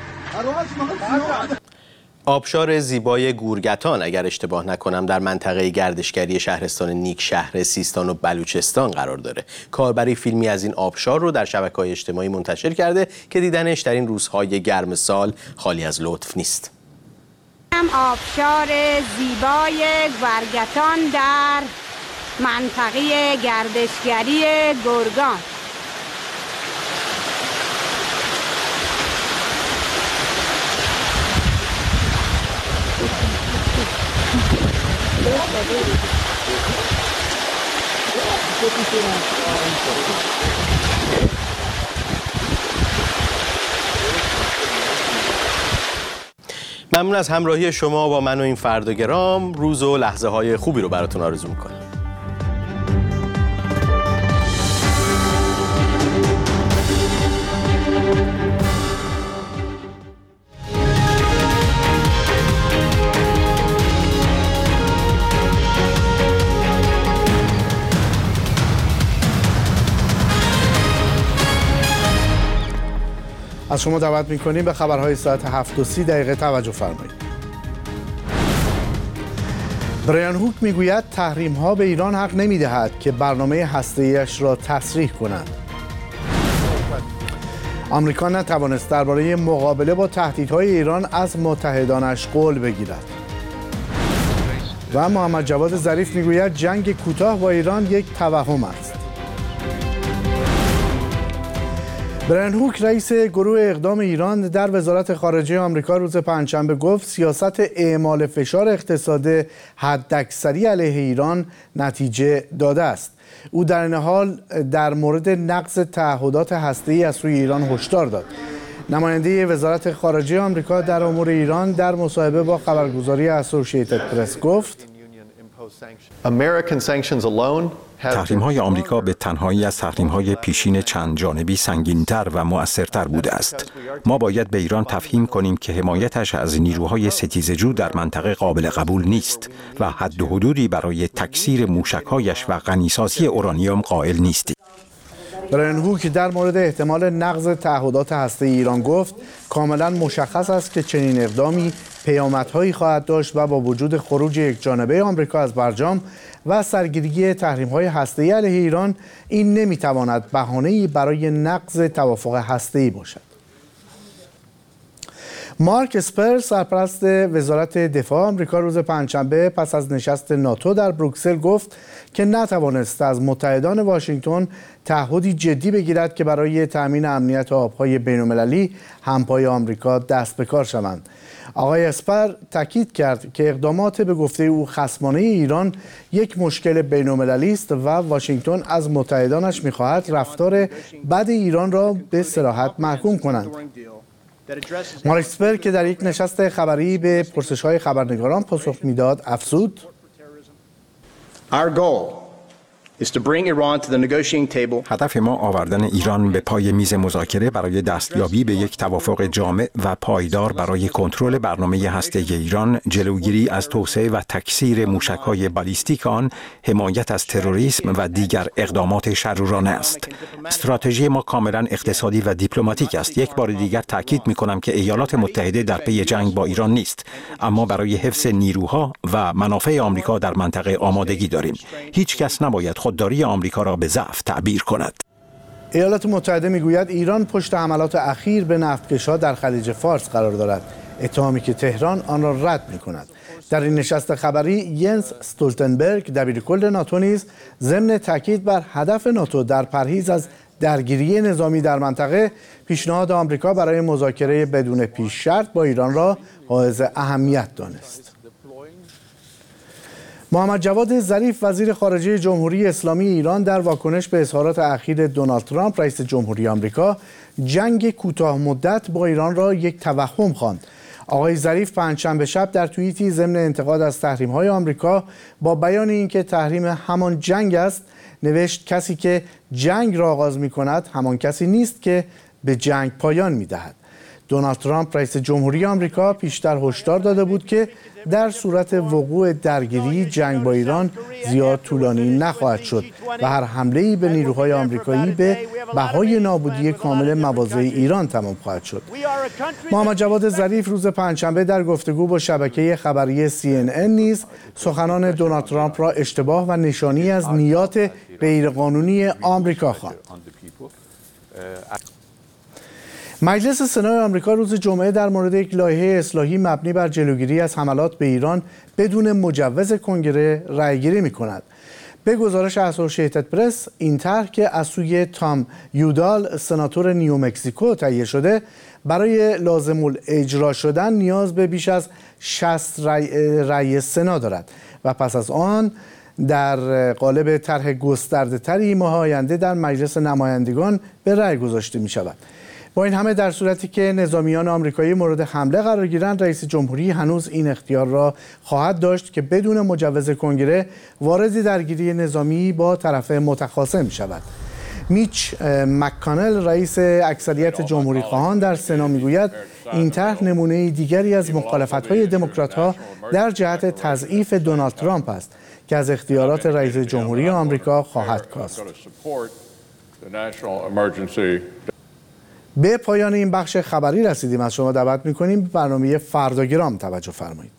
آبشار زیبای گورگتان اگر اشتباه نکنم در منطقه گردشگری شهرستان نیک شهر سیستان و بلوچستان قرار داره. کاربری فیلمی از این آبشار رو در شبکه‌های اجتماعی منتشر کرده که دیدنش در این روزهای گرم سال خالی از لطف نیست. آبشار زیبای گورگتان در منطقه گردشگری گرگان. ممنون از همراهی شما با من و این فرداگرام. روز و لحظه های خوبی رو براتون آرزو میکنم. از شما دعوت می‌کنیم به خبرهای ساعت هفت و سی دقیقه توجه فرمایید. برایان هوک میگوید تحریم‌ها به ایران حق نمی‌دهد که برنامه هسته‌ایش را تصریح کند. آمریکا نتوانست درباره مقابله با تهدیدهای ایران از متحدانش قول بگیرد. و محمد جواد ظریف میگوید جنگ کوتاه با ایران یک توهم است. برایان هوک رئیس گروه اقدام ایران در وزارت خارجه آمریکا روز پنجشنبه گفت سیاست اعمال فشار اقتصادی حداکثری علیه ایران نتیجه داده است. او در این حال در مورد نقض تعهدات هسته‌ای از سوی ایران هشدار داد. نماینده وزارت خارجه آمریکا در امور ایران در مصاحبه با خبرگزاری اسوسییتد پرس گفت تحریم‌های آمریکا به تنهایی از تحریم‌های پیشین چند جانبی سنگین‌تر و مؤثرتر بوده است. ما باید به ایران تفهیم کنیم که حمایتش از نیروهای ستیزجو در منطقه قابل قبول نیست و حد و حدودی برای تکثیر موشک‌هایش و غنیسازی اورانیوم قائل نیستیم. برایان هوک در مورد احتمال نقض تعهدات هسته‌ای ایران گفت کاملا مشخص است که چنین اقدامی پیامدهایی خواهد داشت و با وجود خروج یکجانبه آمریکا از برجام و سرگیری تحریم‌های هسته‌ای علیه ایران این نمی‌تواند بهانه‌ای برای نقض توافق هسته‌ای باشد. مارک اسپر سرپرست وزارت دفاع آمریکا روز پنجشنبه پس از نشست ناتو در بروکسل گفت که نتوانست از متحدان واشنگتن تعهدی جدی بگیرد که برای تأمین امنیت آب‌های بین‌المللی همپای آمریکا دست به کار شوند. آقای اسپر تاکید کرد که اقدامات به گفته او خصمانه ایران یک مشکل بین‌المللی است و واشنگتن از متحدانش می‌خواهد رفتار بد ایران را به صراحت محکوم کنند. مارک اسپر که در یک نشست خبری به پرسش‌های خبرنگاران پاسخ میداد افزود Our goal is to bring Iran to the negotiating table. هدف ما آوردن ایران به پای میز مذاکره برای دستیابی به یک توافق جامع و پایدار برای کنترل برنامه هسته‌ای ایران، جلوگیری از توسعه و تکثیر موشک‌های بالیستیک آن، حمایت از تروریسم و دیگر اقدامات شرورانه است. استراتژی ما کاملا اقتصادی و دیپلماتیک است. یک بار دیگر تاکید می‌کنم که ایالات متحده در پی جنگ با ایران نیست، اما برای حفظ نیروها و منافع آمریکا در منطقه آمادگی داریم. هیچ کس نباید خودداری آمریکا را به ضعف تعبیر کند. ایالات متحده میگوید ایران پشت حملات اخیر به نفتکش‌ها در خلیج فارس قرار دارد، اتهامی که تهران آن را رد می‌کند. در این نشست خبری ینس استولتنبرگ دبیرکل ناتو نیز ضمن تاکید بر هدف ناتو در پرهیز از درگیری نظامی در منطقه پیشنهاد آمریکا برای مذاکره بدون پیش شرط با ایران را حائز اهمیت دانست. محمد جواد ظریف وزیر خارجه جمهوری اسلامی ایران در واکنش به اظهارات اخیر دونالد ترامپ رئیس جمهوری آمریکا جنگ کوتاه مدت با ایران را یک توهم خواند. آقای ظریف پنجشنبه شب در توییتی ضمن انتقاد از تحریم‌های آمریکا با بیان اینکه تحریم همان جنگ است نوشت کسی که جنگ را آغاز می‌کند همان کسی نیست که به جنگ پایان می‌دهد. دونالد ترامپ رئیس جمهوری آمریکا پیشتر هشدار داده بود که در صورت وقوع درگیری جنگ با ایران زیاد طولانی نخواهد شد و هر حمله‌ای به نیروهای آمریکایی به بهای نابودی کامل مواضع ایران تمام خواهد شد. محمد جواد ظریف روز پنجشنبه در گفتگو با شبکه خبری سی ان ان نیز سخنان دونالد ترامپ را اشتباه و نشانی از نیات غیرقانونی آمریکا خواند. مجلس سنای آمریکا روز جمعه در مورد یک لایحه اصلاحی مبنی بر جلوگیری از حملات به ایران بدون مجوز کنگره رأیگیری می‌کند. به گزارش اسوسییتد پرس این طرح که از سوی تام یودال سناتور نیومکزیکو تهیه شده برای لازم الاجرا شدن نیاز به بیش از شصت رأی, رأی سنا دارد و پس از آن در قالب طرح گسترده‌تری ماه آینده در مجلس نمایندگان به رأی گذاشته می‌شود. با این همه در صورتی که نظامیان آمریکایی مورد حمله قرار گیرند، رئیس جمهوری هنوز این اختیار را خواهد داشت که بدون مجوز کنگره وارد درگیری نظامی با طرف متخاصم شود. میچ مک‌کانل رئیس اکثریت جمهوری خواهان در سنا میگوید این طرح نمونه دیگری از مخالفت‌های دموکرات‌ها در جهت تضعیف دونالد ترامپ است که از اختیارات رئیس جمهوری آمریکا خواهد کاست. به پایان این بخش خبری رسیدیم. از شما دعوت می‌کنیم به برنامه فرداگرام توجه فرمایید.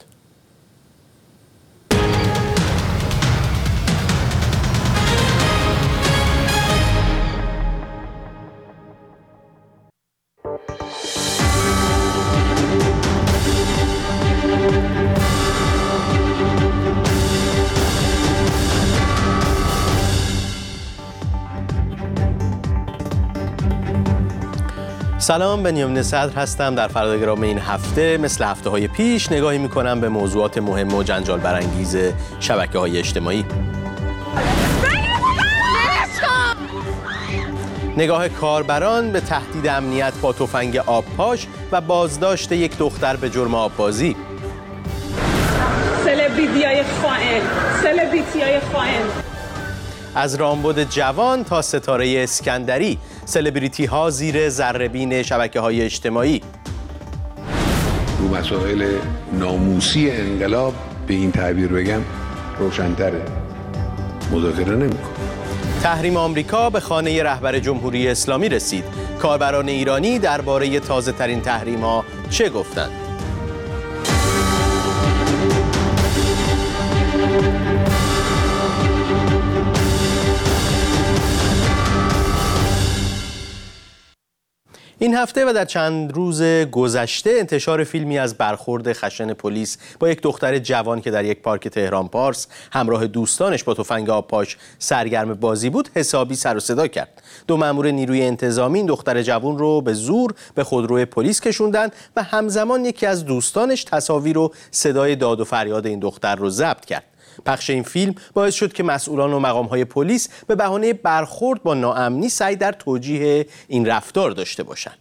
سلام، بنیامین صدر هستم. در فرداگرام این هفته مثل هفته های پیش نگاهی میکنم به موضوعات مهم و جنجال برانگیز شبکه های اجتماعی. نگاه کاربران به تهدید امنیت با تفنگ آبپاش و بازداشت یک دختر به جرم آببازی. سلبریتی‌های خائن، سلبریتی‌های خائن. از رامبد جوان تا ستاره اسکندری، سلبریتی ها زیر ذره‌بین شبکه‌های اجتماعی. رو مسائل ناموسی انقلاب به این تعبیر بگم روشن‌تره، مذاکره نمی‌کنه. تحریم آمریکا به خانه رهبر جمهوری اسلامی رسید. کاربران ایرانی درباره تازه‌ترین تحریم‌ها چه گفتند؟ این هفته و در چند روز گذشته انتشار فیلمی از برخورد خشن پلیس با یک دختر جوان که در یک پارک تهران پارس همراه دوستانش با تفنگ آبپاش سرگرم بازی بود حسابی سر و صدا کرد. دو مأمور نیروی انتظامی این دختر جوان رو به زور به خودروی پلیس کشوندند و همزمان یکی از دوستانش تصاویر و صدای داد و فریاد این دختر رو ضبط کرد. پخش این فیلم باعث شد که مسئولان و مقام‌های پلیس به بهانه برخورد با ناامنی سعی در توجیه این رفتار داشته باشند.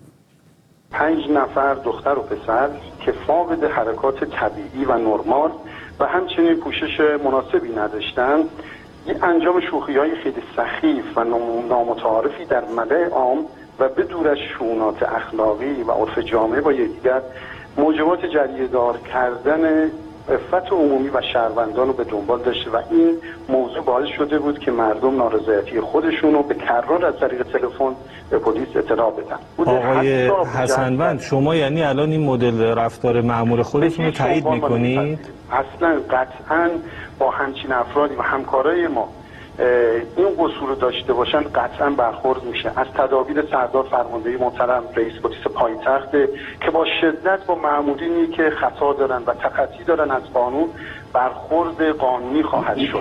پنج نفر دختر و پسر که فاقد حرکات طبیعی و نرمال و همچنین پوشش مناسبی نداشتند، یک انجام شوخی‌های خیلی سخیف و نامتعارفی در ملأ عام و بدور از شؤونات اخلاقی و عرف جامعه با یکدیگر موجبات جریه‌دار کردن عفت عمومی و شهروندان رو به دنبال داشته و این موضوع باعث شده بود که مردم نارضایتی خودشون رو به کررار از طریق تلفن به پلیس اطلاع بدن. آقای حسنوند، شما یعنی الان این مدل رفتار مأمور خودتون رو تایید میکنید؟ اصلا قطعا با همچین افرادی و همکارای ما این قصور رو داشته باشن قطعا برخورد میشه. از تدابیر سردار فرمانده محترم رئیس پلیس پایتخت که با شدت با مأمورینی که خطا دارن و تخطی دارن از قانون برخورد قانونی خواهد شد.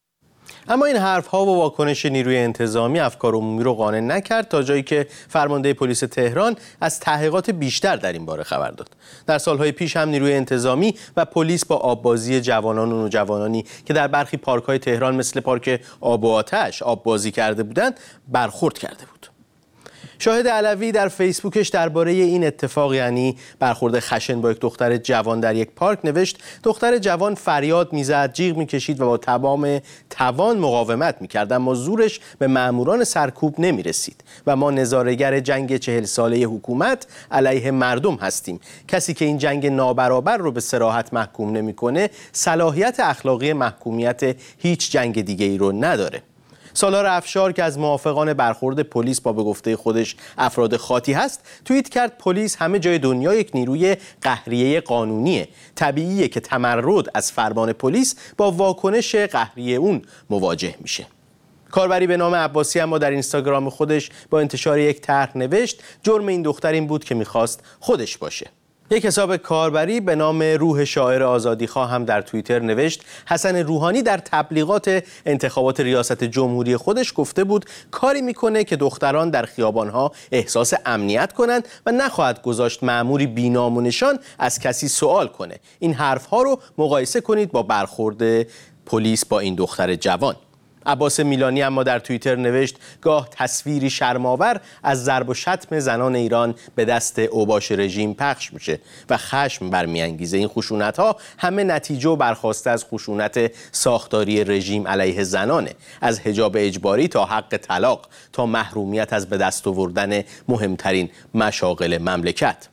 اما این حرف‌ها و واکنش نیروی انتظامی افکار عمومی رو قانع نکرد تا جایی که فرمانده پلیس تهران از تحقیقات بیشتر در این باره خبر داد. در سالهای پیش هم نیروی انتظامی و پلیس با آببازی جوانان و نوجوانانی که در برخی پارک‌های تهران مثل پارک آب و آتش آب بازی کرده بودند برخورد کرده بود. شاهد علوی در فیسبوکش درباره این اتفاق، یعنی برخورد خشن با یک دختر جوان در یک پارک، نوشت دختر جوان فریاد میزد، جیغ میکشید و با تمام توان مقاومت میکرد، اما زورش به ماموران سرکوب نمیرسید و ما نظاره‌گر جنگ چهل ساله حکومت علیه مردم هستیم. کسی که این جنگ نابرابر رو به صراحت محکوم نمیکنه صلاحیت اخلاقی محکومیت هیچ جنگ دیگه ای رو نداره. سالار افشار که از موافقان برخورد پلیس با به گفته خودش افراد خاطی هست، توییت کرد پلیس همه جای دنیا یک نیروی قهریه قانونیه. طبیعیه که تمرد از فرمان پلیس با واکنش قهریه اون مواجه میشه. کاربری به نام عباسی اما در اینستاگرام خودش با انتشار یک طرح نوشت جرم این دختر این بود که میخواست خودش باشه. یک حساب کاربری به نام روح شاعر آزادیخواه هم در توییتر نوشت حسن روحانی در تبلیغات انتخابات ریاست جمهوری خودش گفته بود کاری میکنه که دختران در خیابانها احساس امنیت کنند و نخواهد گذاشت مأموری بی‌نام و نشان از کسی سوال کنه. این حرفها رو مقایسه کنید با برخورد پلیس با این دختر جوان. عباس میلانی اما در توییتر نوشت گاه تصویری شرم‌آور از ضرب و شتم زنان ایران به دست اوباش رژیم پخش میشه و خشم برمیانگیزه. این خشونت‌ها همه نتیجه و برخواسته از خشونت ساختاری رژیم علیه زنانه، از حجاب اجباری تا حق طلاق تا محرومیت از به دست آوردن مهمترین مشاغل مملکت.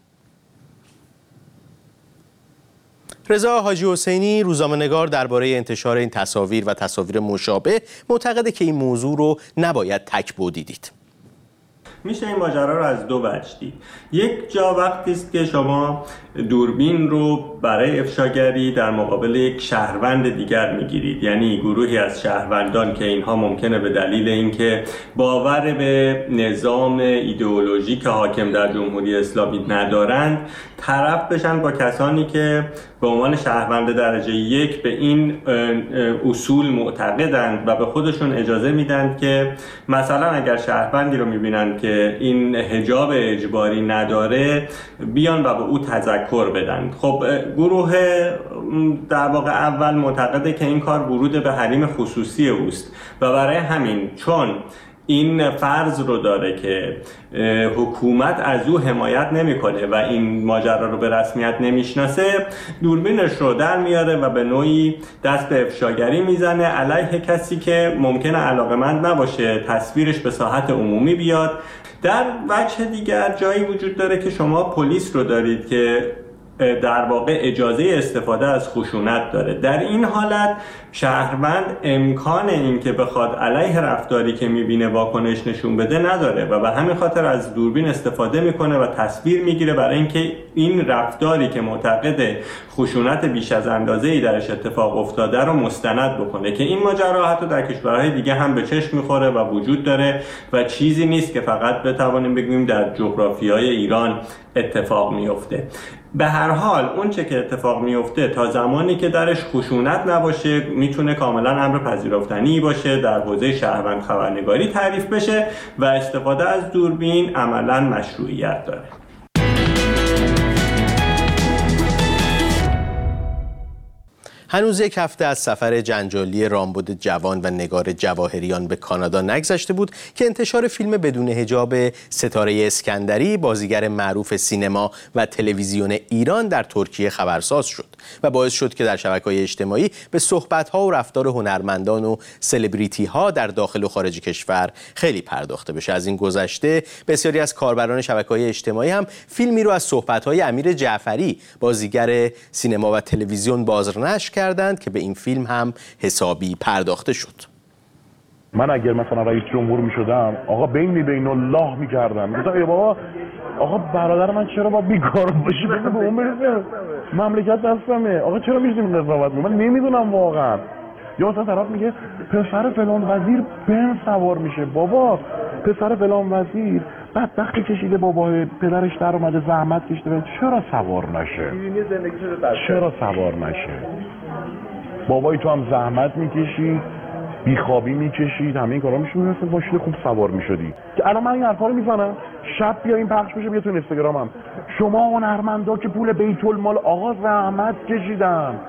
رضا حاجی حسینی، روزنامه‌نگار، درباره انتشار این تصاویر و تصاویر مشابه معتقده که این موضوع رو نباید تک‌بعدی دید. میشه این ماجرا رو از دو وجه دید. یک جا وقتی است که شما دوربین رو برای افشاگری در مقابل یک شهروند دیگر میگیرید، یعنی گروهی از شهروندان که اینها ممکنه به دلیل اینکه باور به نظام ایدئولوژیک حاکم در جمهوری اسلامی ندارند طرف بشن با کسانی که به عنوان شهروند درجه یک به این اصول معتقدند و به خودشون اجازه میدن که مثلا اگر شهروندی رو میبینن که این حجاب اجباری نداره بیان و به او تذکر بدن. خب گروه در واقع اول معتقده که این کار ورود به حریم خصوصی اوست و برای همین چون این فرض رو داره که حکومت از او حمایت نمیکنه و این ماجرا رو به رسمیت نمیشناسه، دوربینش رو در میاره و به نوعی دست به افشاگری میزنه علیه کسی که ممکنه علاقمند نباشه تصویرش به ساحت عمومی بیاد. در وجه دیگر جایی وجود داره که شما پلیس رو دارید که در واقع اجازه استفاده از خشونت داره. در این حالت شهروند امکان این که بخواد علیه رفتاری که میبینه واکنش نشون بده نداره و به همین خاطر از دوربین استفاده میکنه و تصویر میگیره برای اینکه این رفتاری که معتقد خشونت بیش از اندازه‌ای درش اتفاق افتاده رو مستند بکنه، که این ماجرا حتی در کشورهای دیگه هم به چشم میخوره و وجود داره و چیزی نیست که فقط بتوانیم بگیم در جغرافیای ایران اتفاق میفته. به هر حال اون چه که اتفاق میفته تا زمانی که درش خشونت نباشه میتونه کاملا امر پذیرفتنی باشه، در حوزه شهروند خبرنگاری تعریف بشه و استفاده از دوربین عملا مشروعیت داره. هنوز یک هفته از سفر جنجالی رامبد جوان و نگار جواهریان به کانادا نگذشته بود که انتشار فیلم بدون حجاب ستاره اسکندری، بازیگر معروف سینما و تلویزیون ایران، در ترکیه خبرساز شد و باعث شد که در شبکه‌های اجتماعی به صحبت‌ها و رفتار هنرمندان و سلبریتی‌ها در داخل و خارج کشور خیلی پرداخته بشه. از این گذشته بسیاری از کاربران شبکه‌های اجتماعی هم فیلمی رو از صحبت‌های امیر جعفری، بازیگر سینما و تلویزیون، بازنشر کردند که به این فیلم هم حسابی پرداخته شد. من اگر مثلا رئیس جمهور میشدم آقا بین بین الله میکردم، مثلا ای بابا آقا برادر من چرا با بیکار باشی بگو به اون برسه، مملکت دستمه، آقا چرا میشیم قضاوت میکنم؟ من نمیدونم واقعا. یا مثلا طرف میگه پسر فلان وزیر بن سوار میشه، بابا پسر فلان وزیر بدبختی کشیده، بابا پدرش در اومده زحمت کشیده، چرا سوار نشه؟ چرا سوار نشه؟ بابای تو هم زحمت میکشید، بیخوابی میکشید، همه این کارا میشه، میرسید باشید خوب سوار میشدی. که الان من این حرفا رو میزنم، شب بیا این پخش بشه، بیا تو اینستاگرامم، شما هنرمندا که پول بیت المال، آقا زحمت کشیدم،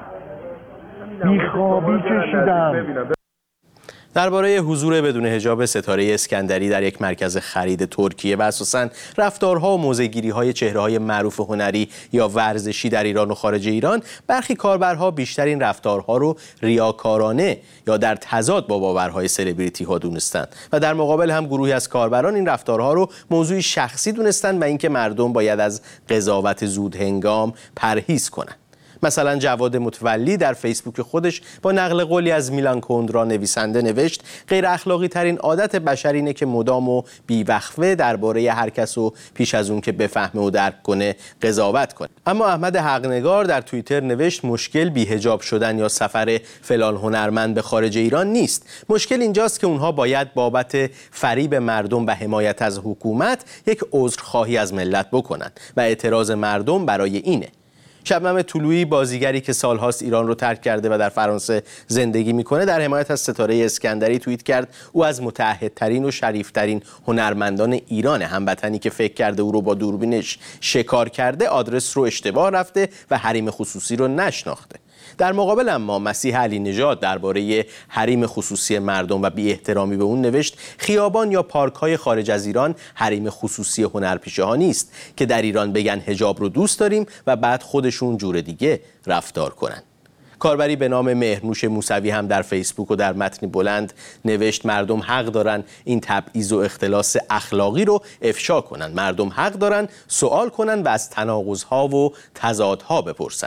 بیخوابی کشیدم. درباره حضور بدون حجاب ستاره اسکندری در یک مرکز خرید ترکیه و اساساً رفتارها و موضع‌گیری‌های چهره‌های معروف هنری یا ورزشی در ایران و خارج ایران، برخی کاربرها بیشتر این رفتارها رو ریاکارانه یا در تضاد با باورهای سلبریتی‌ها دونستند و در مقابل هم گروهی از کاربران این رفتارها رو موضوعی شخصی دونستند و اینکه مردم باید از قضاوت زود هنگام پرهیز کنند. مثلا جواد متولی در فیسبوک خودش با نقل قولی از میلان کندرا نویسنده نوشت غیر اخلاقی ترین عادت بشر اینه که مدام و بیوقفه درباره هر کس و پیش از اون که بفهمه و درک کنه قضاوت کنه. اما احمد حقنگار در توییتر نوشت مشکل بی‌حجاب شدن یا سفر فلان هنرمند به خارج ایران نیست. مشکل اینجاست که اونها باید بابت فریب مردم و حمایت از حکومت یک عذرخواهی از ملت بکنن و اعتراض مردم برای اینه. شبنم طلویی، بازیگری که سالهاست ایران رو ترک کرده و در فرانسه زندگی میکنه، در حمایت از ستاره اسکندری توییت کرد او از متعهدترین و شریفترین هنرمندان ایران، هموطنی که فکر کرده او رو با دوربینش شکار کرده آدرس رو اشتباه رفته و حریم خصوصی رو نشناخته. در مقابل اما مسیح علی نژاد درباره حریم خصوصی مردم و بی احترامی به اون نوشت خیابان یا پارک‌های خارج از ایران حریم خصوصی هنرپیشه‌ها نیست که در ایران بگن حجاب رو دوست داریم و بعد خودشون جور دیگه رفتار کنن. کاربری به نام مهرنوش موسوی هم در فیسبوک و در متنی بلند نوشت مردم حق دارن این تبعیض و اختلاس اخلاقی رو افشا کنن. مردم حق دارن سوال کنن و از تناقض‌ها و تضادها بپرسن.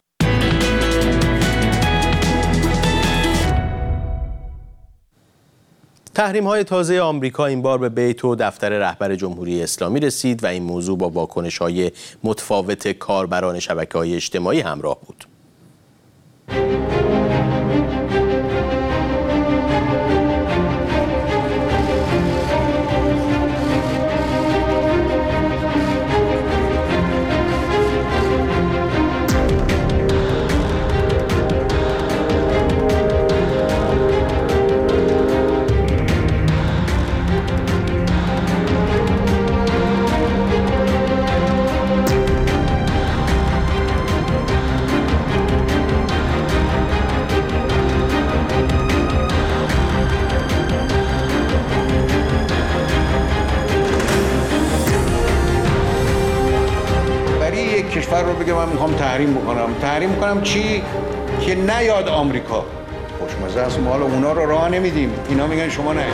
تحریم‌های تازه آمریکا این بار به بیت و دفتر رهبر جمهوری اسلامی رسید و این موضوع با واکنش‌های متفاوت کاربران شبکه‌های اجتماعی همراه بود. کشور رو بگه من میخوام تحریم بکنم تحریم بکنم چی؟ که نیاد آمریکا. خوشمزه است، ما حالا اونا رو راه نمیدیم، اینا میگن شما نه.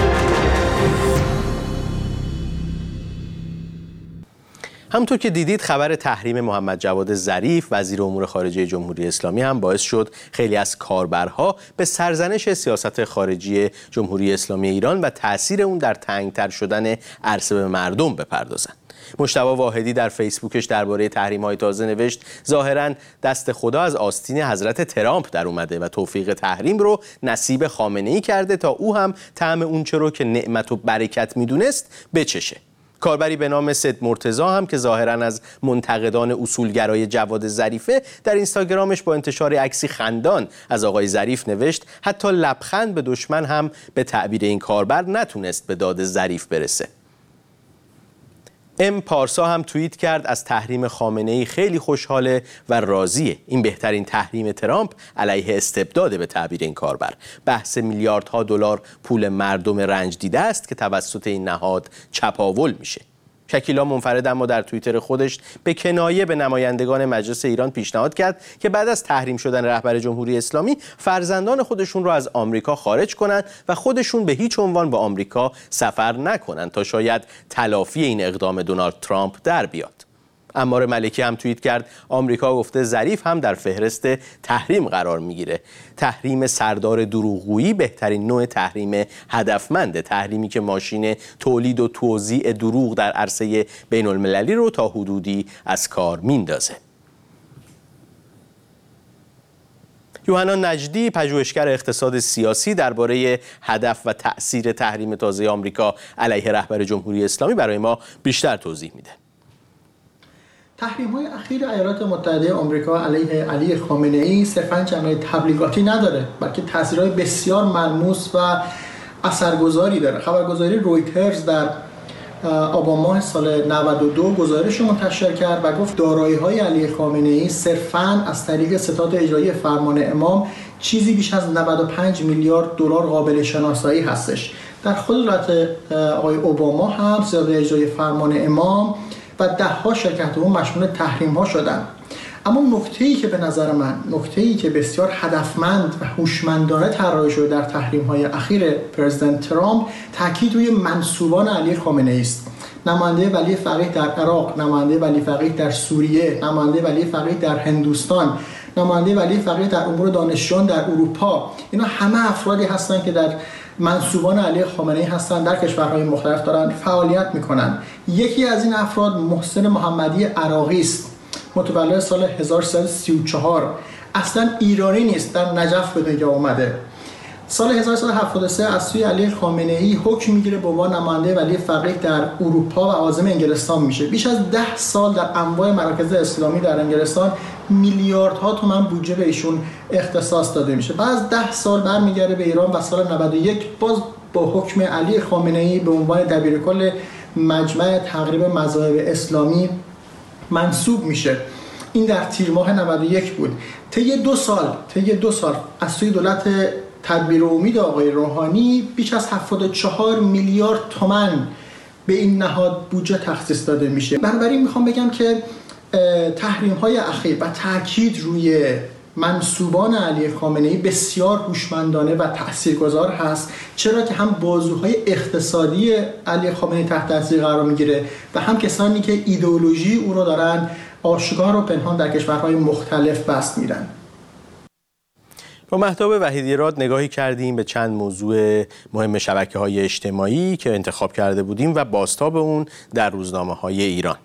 همونطور که دیدید خبر تحریم محمد جواد ظریف وزیر امور خارجه جمهوری اسلامی هم باعث شد خیلی از کاربرها به سرزنش سیاست خارجی جمهوری اسلامی ایران و تأثیر اون در تنگتر شدن عرصه به مردم بپردازند. مجتبی واحدی در فیسبوکش درباره تحریم‌های تازه نوشت ظاهراً دست خدا از آستین حضرت ترامپ در اومده و توفیق تحریم رو نصیب خامنه‌ای کرده تا او هم طعم اونچه رو که نعمت و برکت میدونست بچشه. کاربری به نام سید مرتضی هم که ظاهراً از منتقدان اصولگرای جواد ظریفه در اینستاگرامش با انتشار عکسی خندان از آقای ظریف نوشت حتی لبخند به دشمن هم به تعبیر این کاربر نتونست به داد ظریف برسه. ام پارسا هم توییت کرد از تحریم خامنه‌ای خیلی خوشحاله و راضیه. این بهترین تحریم ترامپ علیه استبداد به تعبیر این کاربر. بحث میلیاردها دلار پول مردم رنج دیده است که توسط این نهاد چپاول میشه. شکیلا منفرد اما در توییتر خودش به کنایه به نمایندگان مجلس ایران پیشنهاد کرد که بعد از تحریم شدن رهبر جمهوری اسلامی فرزندان خودشون رو از آمریکا خارج کنند و خودشون به هیچ عنوان به آمریکا سفر نکنند تا شاید تلافی این اقدام دونالد ترامپ در بیاد. عمار ملکی هم توییت کرد آمریکا گفته ظریف هم در فهرست تحریم قرار میگیره. تحریم سردار دروغگویی بهترین نوع تحریم هدفمنده، تحریمی که ماشین تولید و توزیع دروغ در عرصه بین المللی رو تا حدودی از کار میندازه. یوحنا نجدی پژوهشگر اقتصاد سیاسی درباره هدف و تأثیر تحریم تازه آمریکا علیه رهبر جمهوری اسلامی برای ما بیشتر توضیح میده. تحریم‌های اخیر ایالات متحده آمریکا علیه علی خامنه‌ای صرفاً جنبه تبلیغاتی نداره، بلکه تاثیرات بسیار ملموس و اثرگذاری داره. خبرگزاری رویترز در آبان ماه سال نود و دو گزارش منتشر کرد و گفت دارایی‌های علی خامنه‌ای صرفاً از طریق ستاد اجرایی فرمان امام چیزی بیش از نود و پنج میلیارد دلار قابل شناسایی هستش. در خود دولت آقای اوباما هم ستاد اجرایی فرمان امام و ده ها شرکت هم مشمول تحریم ها شدن. اما نکته‌ای که به نظر من نکته‌ای که بسیار هدفمند و هوشمندانه طراحی شده در تحریم های اخیر پرزیدنت ترامپ تاکید روی منسوبان علی خامنه‌ای است. نماینده ولی فقیه در عراق، نماینده ولی فقیه در سوریه، نماینده ولی فقیه در هندوستان، نماینده ولی فقیه در امور دانشجویان در اروپا، اینا همه افرادی هستند که در منسوبان علی خامنه‌ای هستند، در کشورهای مختلف دارن فعالیت میکنن. یکی از این افراد محسن محمدی عراقی است، متولد سال هزار و سیصد و سی و چهار، اصلا ایرانی نیست، در نجف به دنیا اومده. سال هزار و سیصد و هفتاد و سه از سوی علی خامنه‌ای حکم میگیره به عنوان نماینده ولی فقیه در اروپا و عازم انگلستان میشه. بیش از ده سال در انواع مراکز اسلامی در انگلستان میلیاردها تومان بودجه به ایشون اختصاص داده میشه. بعد از ده سال برمیگرده به ایران و سال نود و یک باز با حکم علی خامنه‌ای به عنوان دبیرکل مجمع تقریب مذاهب اسلامی منصوب میشه این در تیر ماه نود و یک بود. طی دو سال طی دو سال از سوی دولت تدبیر و امید آقای روحانی بیش از هفتاد و چهار میلیارد تومان به این نهاد بودجه تخصیص داده میشه. بنابراین میخوام بگم که تحریم‌های اخیر و تاکید روی منسوبان علی خامنه‌ای بسیار هوشمندانه و تاثیرگذار هست، چرا که هم بازوهای اقتصادی علی خامنه‌ای تحت تاثیر قرار میگیره و هم کسانی که ایدئولوژی او رو دارن آشکار و پنهان در کشورهای مختلف بست میرن. با مهتاب وحیدی‌راد نگاهی کردیم به چند موضوع مهم شبکه‌های اجتماعی که انتخاب کرده بودیم و بازتاب اون در روزنامه‌های ایران.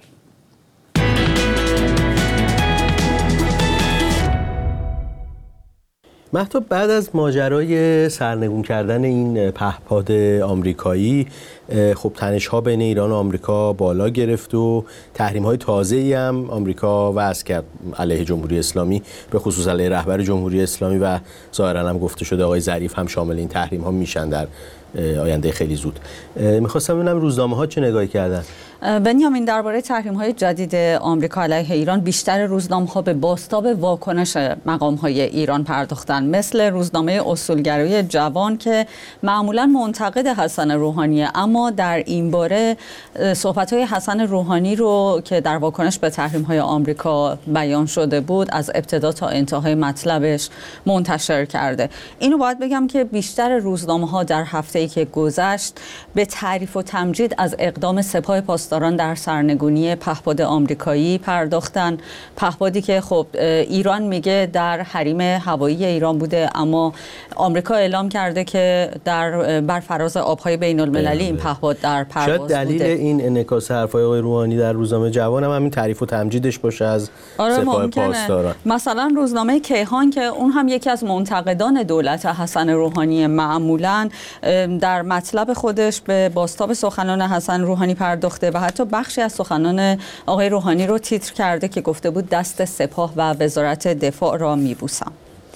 مهتاب، بعد از ماجرای سرنگون کردن این پهپاد آمریکایی، خب تنش‌ها بین ایران و آمریکا بالا گرفت و تحریم‌های تازه‌ای هم آمریکا وضع کرد علیه جمهوری اسلامی، به خصوص علیه رهبر جمهوری اسلامی و ظاهراً هم گفته شده آقای ظریف هم شامل این تحریم‌ها میشن در آینده خیلی زود. می‌خواستم ببینم روزنامه‌ها چه نگاهی کردن؟ بنیامین، درباره تحریم‌های جدید آمریکا علیه ایران بیشتر روزنامه‌ها به بازتاب واکنش مقام‌های ایران پرداختن، مثل روزنامه اصولگرای جوان که معمولاً منتقد حسن روحانی، اما در این باره صحبت‌های حسن روحانی رو که در واکنش به تحریم‌های آمریکا بیان شده بود از ابتدا تا انتهای مطلبش منتشر کرده. اینو باید بگم که بیشتر روزنامه‌ها در هفته‌ای که گذشت به تعریف و تمجید از اقدام سپاه پاسداران در سرنگونی پهپاد آمریکایی پرداختن. پهپادی که خب ایران میگه در حریم هوایی ایران بوده، اما آمریکا اعلام کرده که در بر فراز آبهای بین المللی این پهپاد در پرواز بوده. شاید دلیل این انعکاس حرفای آقای روحانی در روزنامه جوان هم همین تعریف و تمجیدش باشه از آره سپاه ممکنه. پاسداران. مثلا روزنامه کیهان که اون هم یکی از منتقدان دولت حسن روحانی معمولاً در مطلب خودش به بازتاب سخنان حسن روحانی پرداخته و حتی بخشی از سخنان آقای روحانی رو تیتر کرده که گفته بود دست سپاه و وزارت دفاع را میبوسم.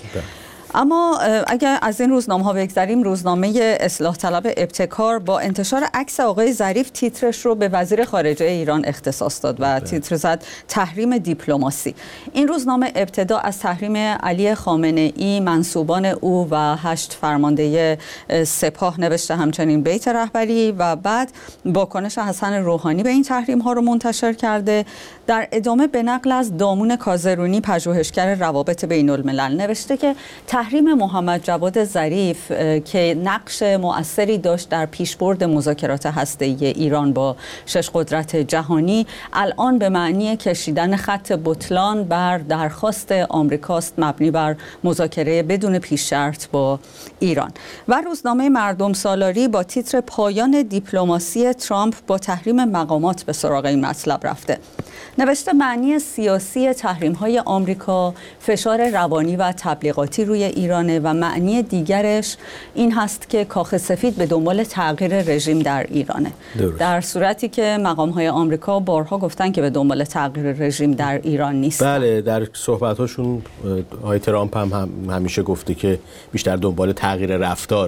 اما اگر از این روزنامه ها بگذریم، روزنامه اصلاح طلب ابتکار با انتشار عکس آقای ظریف تیترش رو به وزیر خارجه ایران اختصاص داد و تیتر زد تحریم دیپلماسی. این روزنامه ابتدا از تحریم علی خامنه‌ای، منسوبان او و هشت فرمانده سپاه نوشته، همچنین بیت رهبری، و بعد واکنش حسن روحانی به این تحریم ها رو منتشر کرده. در ادامه به نقل از دامون کازرونی، پژوهشگر روابط بین الملل، نوشته که تحریم محمد جواد ظریف که نقش مؤثری داشت در پیشبرد مذاکرات هسته‌ای ایران با شش قدرت جهانی، الان به معنی کشیدن خط بطلان بر درخواست آمریکاست مبنی بر مذاکره بدون پیش شرط با ایران. و روزنامه مردم سالاری با تیتر پایان دیپلماسی ترامپ با تحریم مقامات به سراغ این مطلب رفته. نوشته معنی سیاسی تحریم‌های آمریکا فشار روانی و تبلیغاتی روی ایرانه و معنی دیگرش این هست که کاخ سفید به دنبال تغییر رژیم در ایرانه. درست. در صورتی که مقام‌های آمریکا بارها گفتن که به دنبال تغییر رژیم در ایران نیستن. بله، در صحبت‌هاشون آقای ترامپ هم, هم همیشه گفته که بیشتر دنبال تغییر رفتار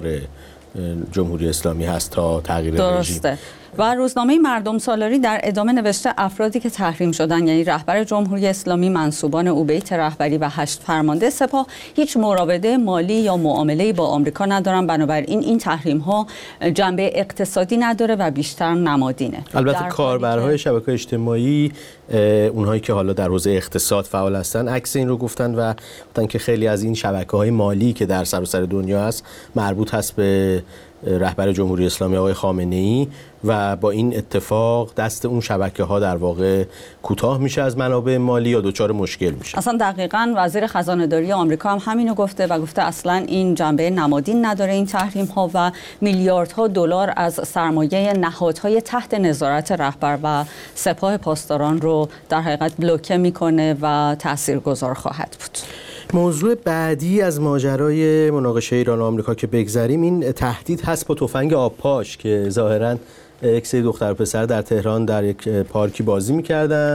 جمهوری اسلامی هست تا تغییر رژیم. درسته. و روزنامه مردم سالاری در ادامه نوشته افرادی که تحریم شدن، یعنی رهبر جمهوری اسلامی، منسوبان او، بیت رهبری و هشت فرمانده سپاه، هیچ مراوده مالی یا معامله‌ای با آمریکا ندارن، بنابراین این تحریم ها جنبه اقتصادی نداره و بیشتر نمادینه. البته کاربرهای شبکه‌های اجتماعی، اونهایی که حالا در حوزه اقتصاد فعال هستن، عکس این رو گفتن و گفتن که خیلی از این شبکه‌های مالی که در سراسر دنیا هست مربوط هست به رهبر جمهوری اسلامی آقای خامنه‌ای و با این اتفاق دست اون شبکه‌ها در واقع کوتاه میشه از منابع مالی یا دچار مشکل میشه. اصلا دقیقاً وزیر خزانه‌داری آمریکا هم همینو گفته و گفته اصلا این جنبه نمادین نداره این تحریم‌ها و میلیاردها دلار از سرمایه نهادهای تحت نظارت رهبر و سپاه پاسداران رو در حقیقت بلوکه میکنه و تاثیرگذار خواهد بود. موضوع بعدی از ماجرای مناقشه ایران و آمریکا که بگذریم، این تهدید هست با تفنگ آبپاش که ظاهراً یک سری دختر و پسر در تهران در یک پارکی بازی می‌کردن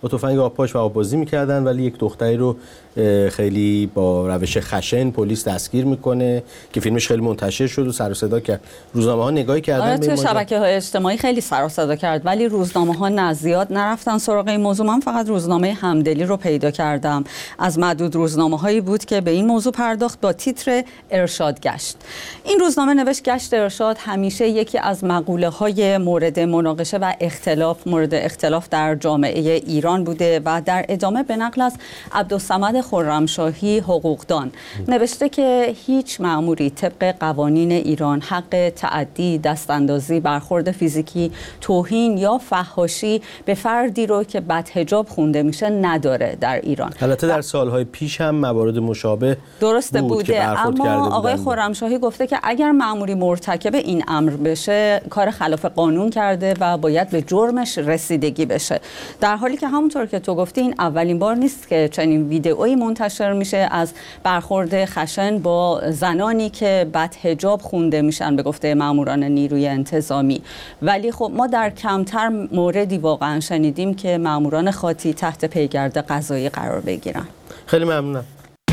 با تفنگ آبپاش و آببازی میکردن، ولی یک دختری رو خیلی با روش خشن پلیس دستگیر میکنه که فیلمش خیلی منتشر شد و سر و صدا کرد. روزنامه ها نگاهی کردن آره، به توی این شبکه‌های اجتماعی خیلی سر و صدا کرد، ولی روزنامه ها نه زیاد نرفتن سراغ این موضوع. من فقط روزنامه همدلی رو پیدا کردم، از معدود روزنامه هایی بود که به این موضوع پرداخت با تیتر ارشاد گشت. این روزنامه نوشت گشت ارشاد همیشه یکی از مقوله های مورد مناقشه و اختلاف مورد اختلاف در جامعه ایران بوده و در ادامه به نقل از عبدالصمد خرمشاهی حقوقدان نوشته که هیچ مأموری طبق قوانین ایران حق تعدی، دستاندازی، برخورد فیزیکی، توهین یا فحاشی به فردی رو که بدحجاب خونده میشه نداره در ایران. البته در سالهای پیش هم موارد مشابه درسته بود بوده، اما آقای خرمشاهی گفته که اگر مأموری مرتکب این امر بشه کار خلاف قانون کرده و باید به جرمش رسیدگی بشه، در حالی که همونطور که تو گفتی این اولین بار نیست که چنین ویدئویی منتشر میشه از برخورد خشن با زنانی که بدحجاب خونده میشن به گفته ماموران نیروی انتظامی. ولی خب ما در کمتر موردی واقعا شنیدیم که ماموران خاطی تحت پیگرد قضایی قرار بگیرن. خیلی ممنونم.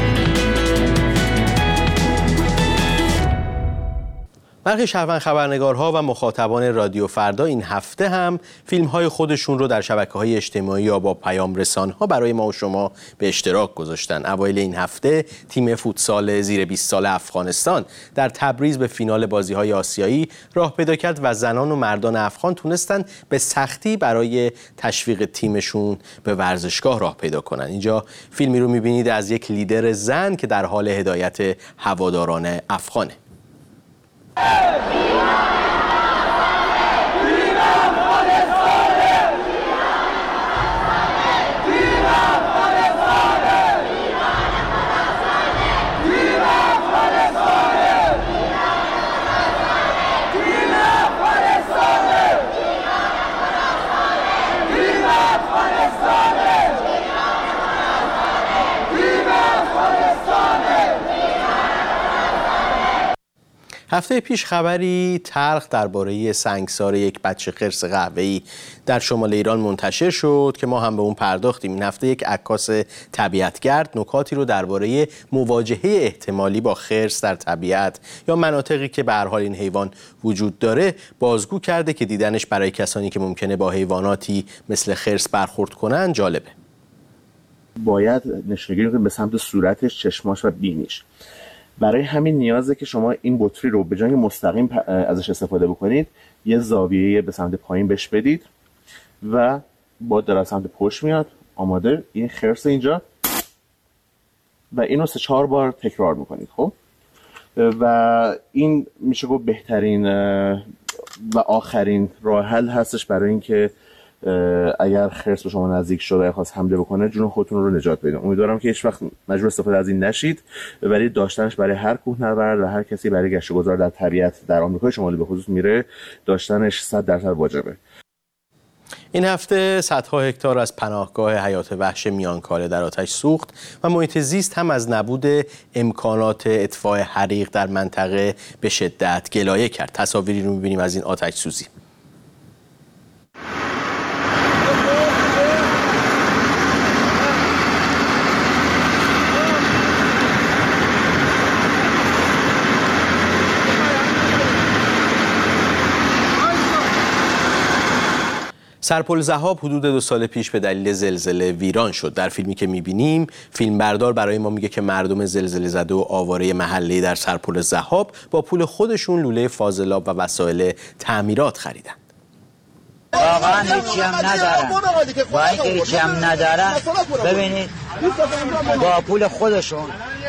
برخی شهروند خبرنگارها و مخاطبان رادیو فردا این هفته هم فیلم‌های خودشون رو در شبکه‌های اجتماعی یا با پیام رسان‌ها برای ما و شما به اشتراک گذاشتن. اوایل این هفته تیم فوتسال زیر بیست سال افغانستان در تبریز به فینال بازی‌های آسیایی راه پیدا کرد و زنان و مردان افغان تونستن به سختی برای تشویق تیمشون به ورزشگاه راه پیدا کنن. اینجا فیلمی رو می‌بینید از یک لیدر زن که در حال هدایت هواداران افغانه. هفته پیش خبری تلخ درباره سنگسار یک بچه خرس قهوه‌ای در شمال ایران منتشر شد که ما هم به اون پرداختیم. این هفته یک عکاس طبیعتگرد نکاتی رو درباره مواجهه احتمالی با خرس در طبیعت یا مناطقی که به هر حال این حیوان وجود داره بازگو کرده که دیدنش برای کسانی که ممکنه با حیواناتی مثل خرس برخورد کنن جالبه. باید نشونگیری کنیم به سمت صورتش، چشماش و بینیش. برای همین نیازه که شما این بطری رو به جای مستقیم ازش استفاده بکنید یه زاویه به سمت پایین بهش بدید و با در سمت پشت میاد. آماده این خرس اینجا و اینو سه چهار بار تکرار میکنید. خب و این میشه گفت بهترین و آخرین راه حل هستش برای اینکه اگر خرس به شما نزدیک شده و خواست حمله بکنه جون خودتون رو نجات بدید. امیدوارم که هیچ وقت مجبور استفاده از این نشید، ولی داشتنش برای هر کوهنورد و هر کسی برای گشت و گذار در طبیعت در آمریکای شمالی به خصوص میره داشتنش صد درصد واجبه. این هفته صدها هکتار از پناهگاه حیات وحش میانکاله در آتش سوخت و محیط زیست هم از نبود امکانات اطفاء حریق در منطقه به شدت گلایه کرد. تصاویری رو می‌بینیم از این آتش سوزی. سرپل ذهاب حدود دو سال پیش به دلیل زلزله ویران شد. در فیلمی که می‌بینیم فیلمبردار برای ما میگه که مردم زلزله زده و آواره محلی در سرپل ذهاب با پول خودشون لوله فاضلاب و وسایل تعمیرات خریدن. واقعا هیچی هم ندارن، با اینکه هیچی هم ندارن ببینید با پول خودشون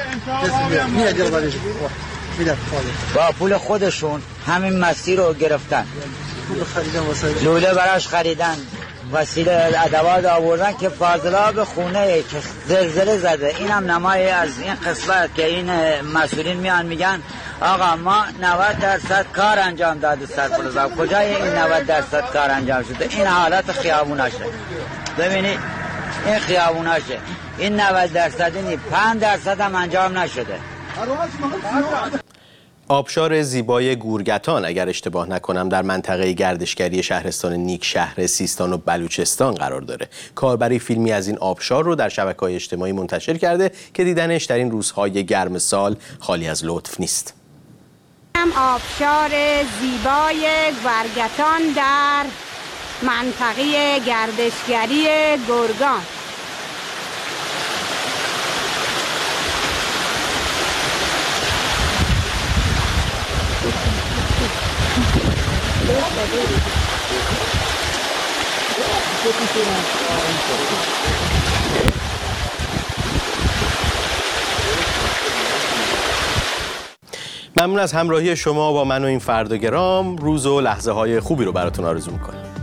با پول خودشون همین مسیر رو گرفتن، لوله براش خریدن، وسیله ادوات آوردن که فاضلاب خونه که زلزله زده. این هم نمای از این قسمت که این مسئولین میان میگن آقا ما نود درصد کار انجام داده سرپل ذهاب. کجای این نود درصد کار انجام شده؟ این حالت خیابوناشه، ببینید این خیابوناشه، این نود درصد نی، پنج درصد هم انجام نشده. آبشار زیبای گورگتان اگر اشتباه نکنم در منطقه گردشگری شهرستان نیک شهر سیستان و بلوچستان قرار داره. کاربری فیلمی از این آبشار رو در شبکه‌های اجتماعی منتشر کرده که دیدنش در این روزهای گرم سال خالی از لطف نیست. آبشار زیبای گورگتان در منطقه گردشگری گرگان. ممنون از همراهی شما با من و این فرداگرام. روز و لحظه های خوبی رو براتون آرزو میکنم.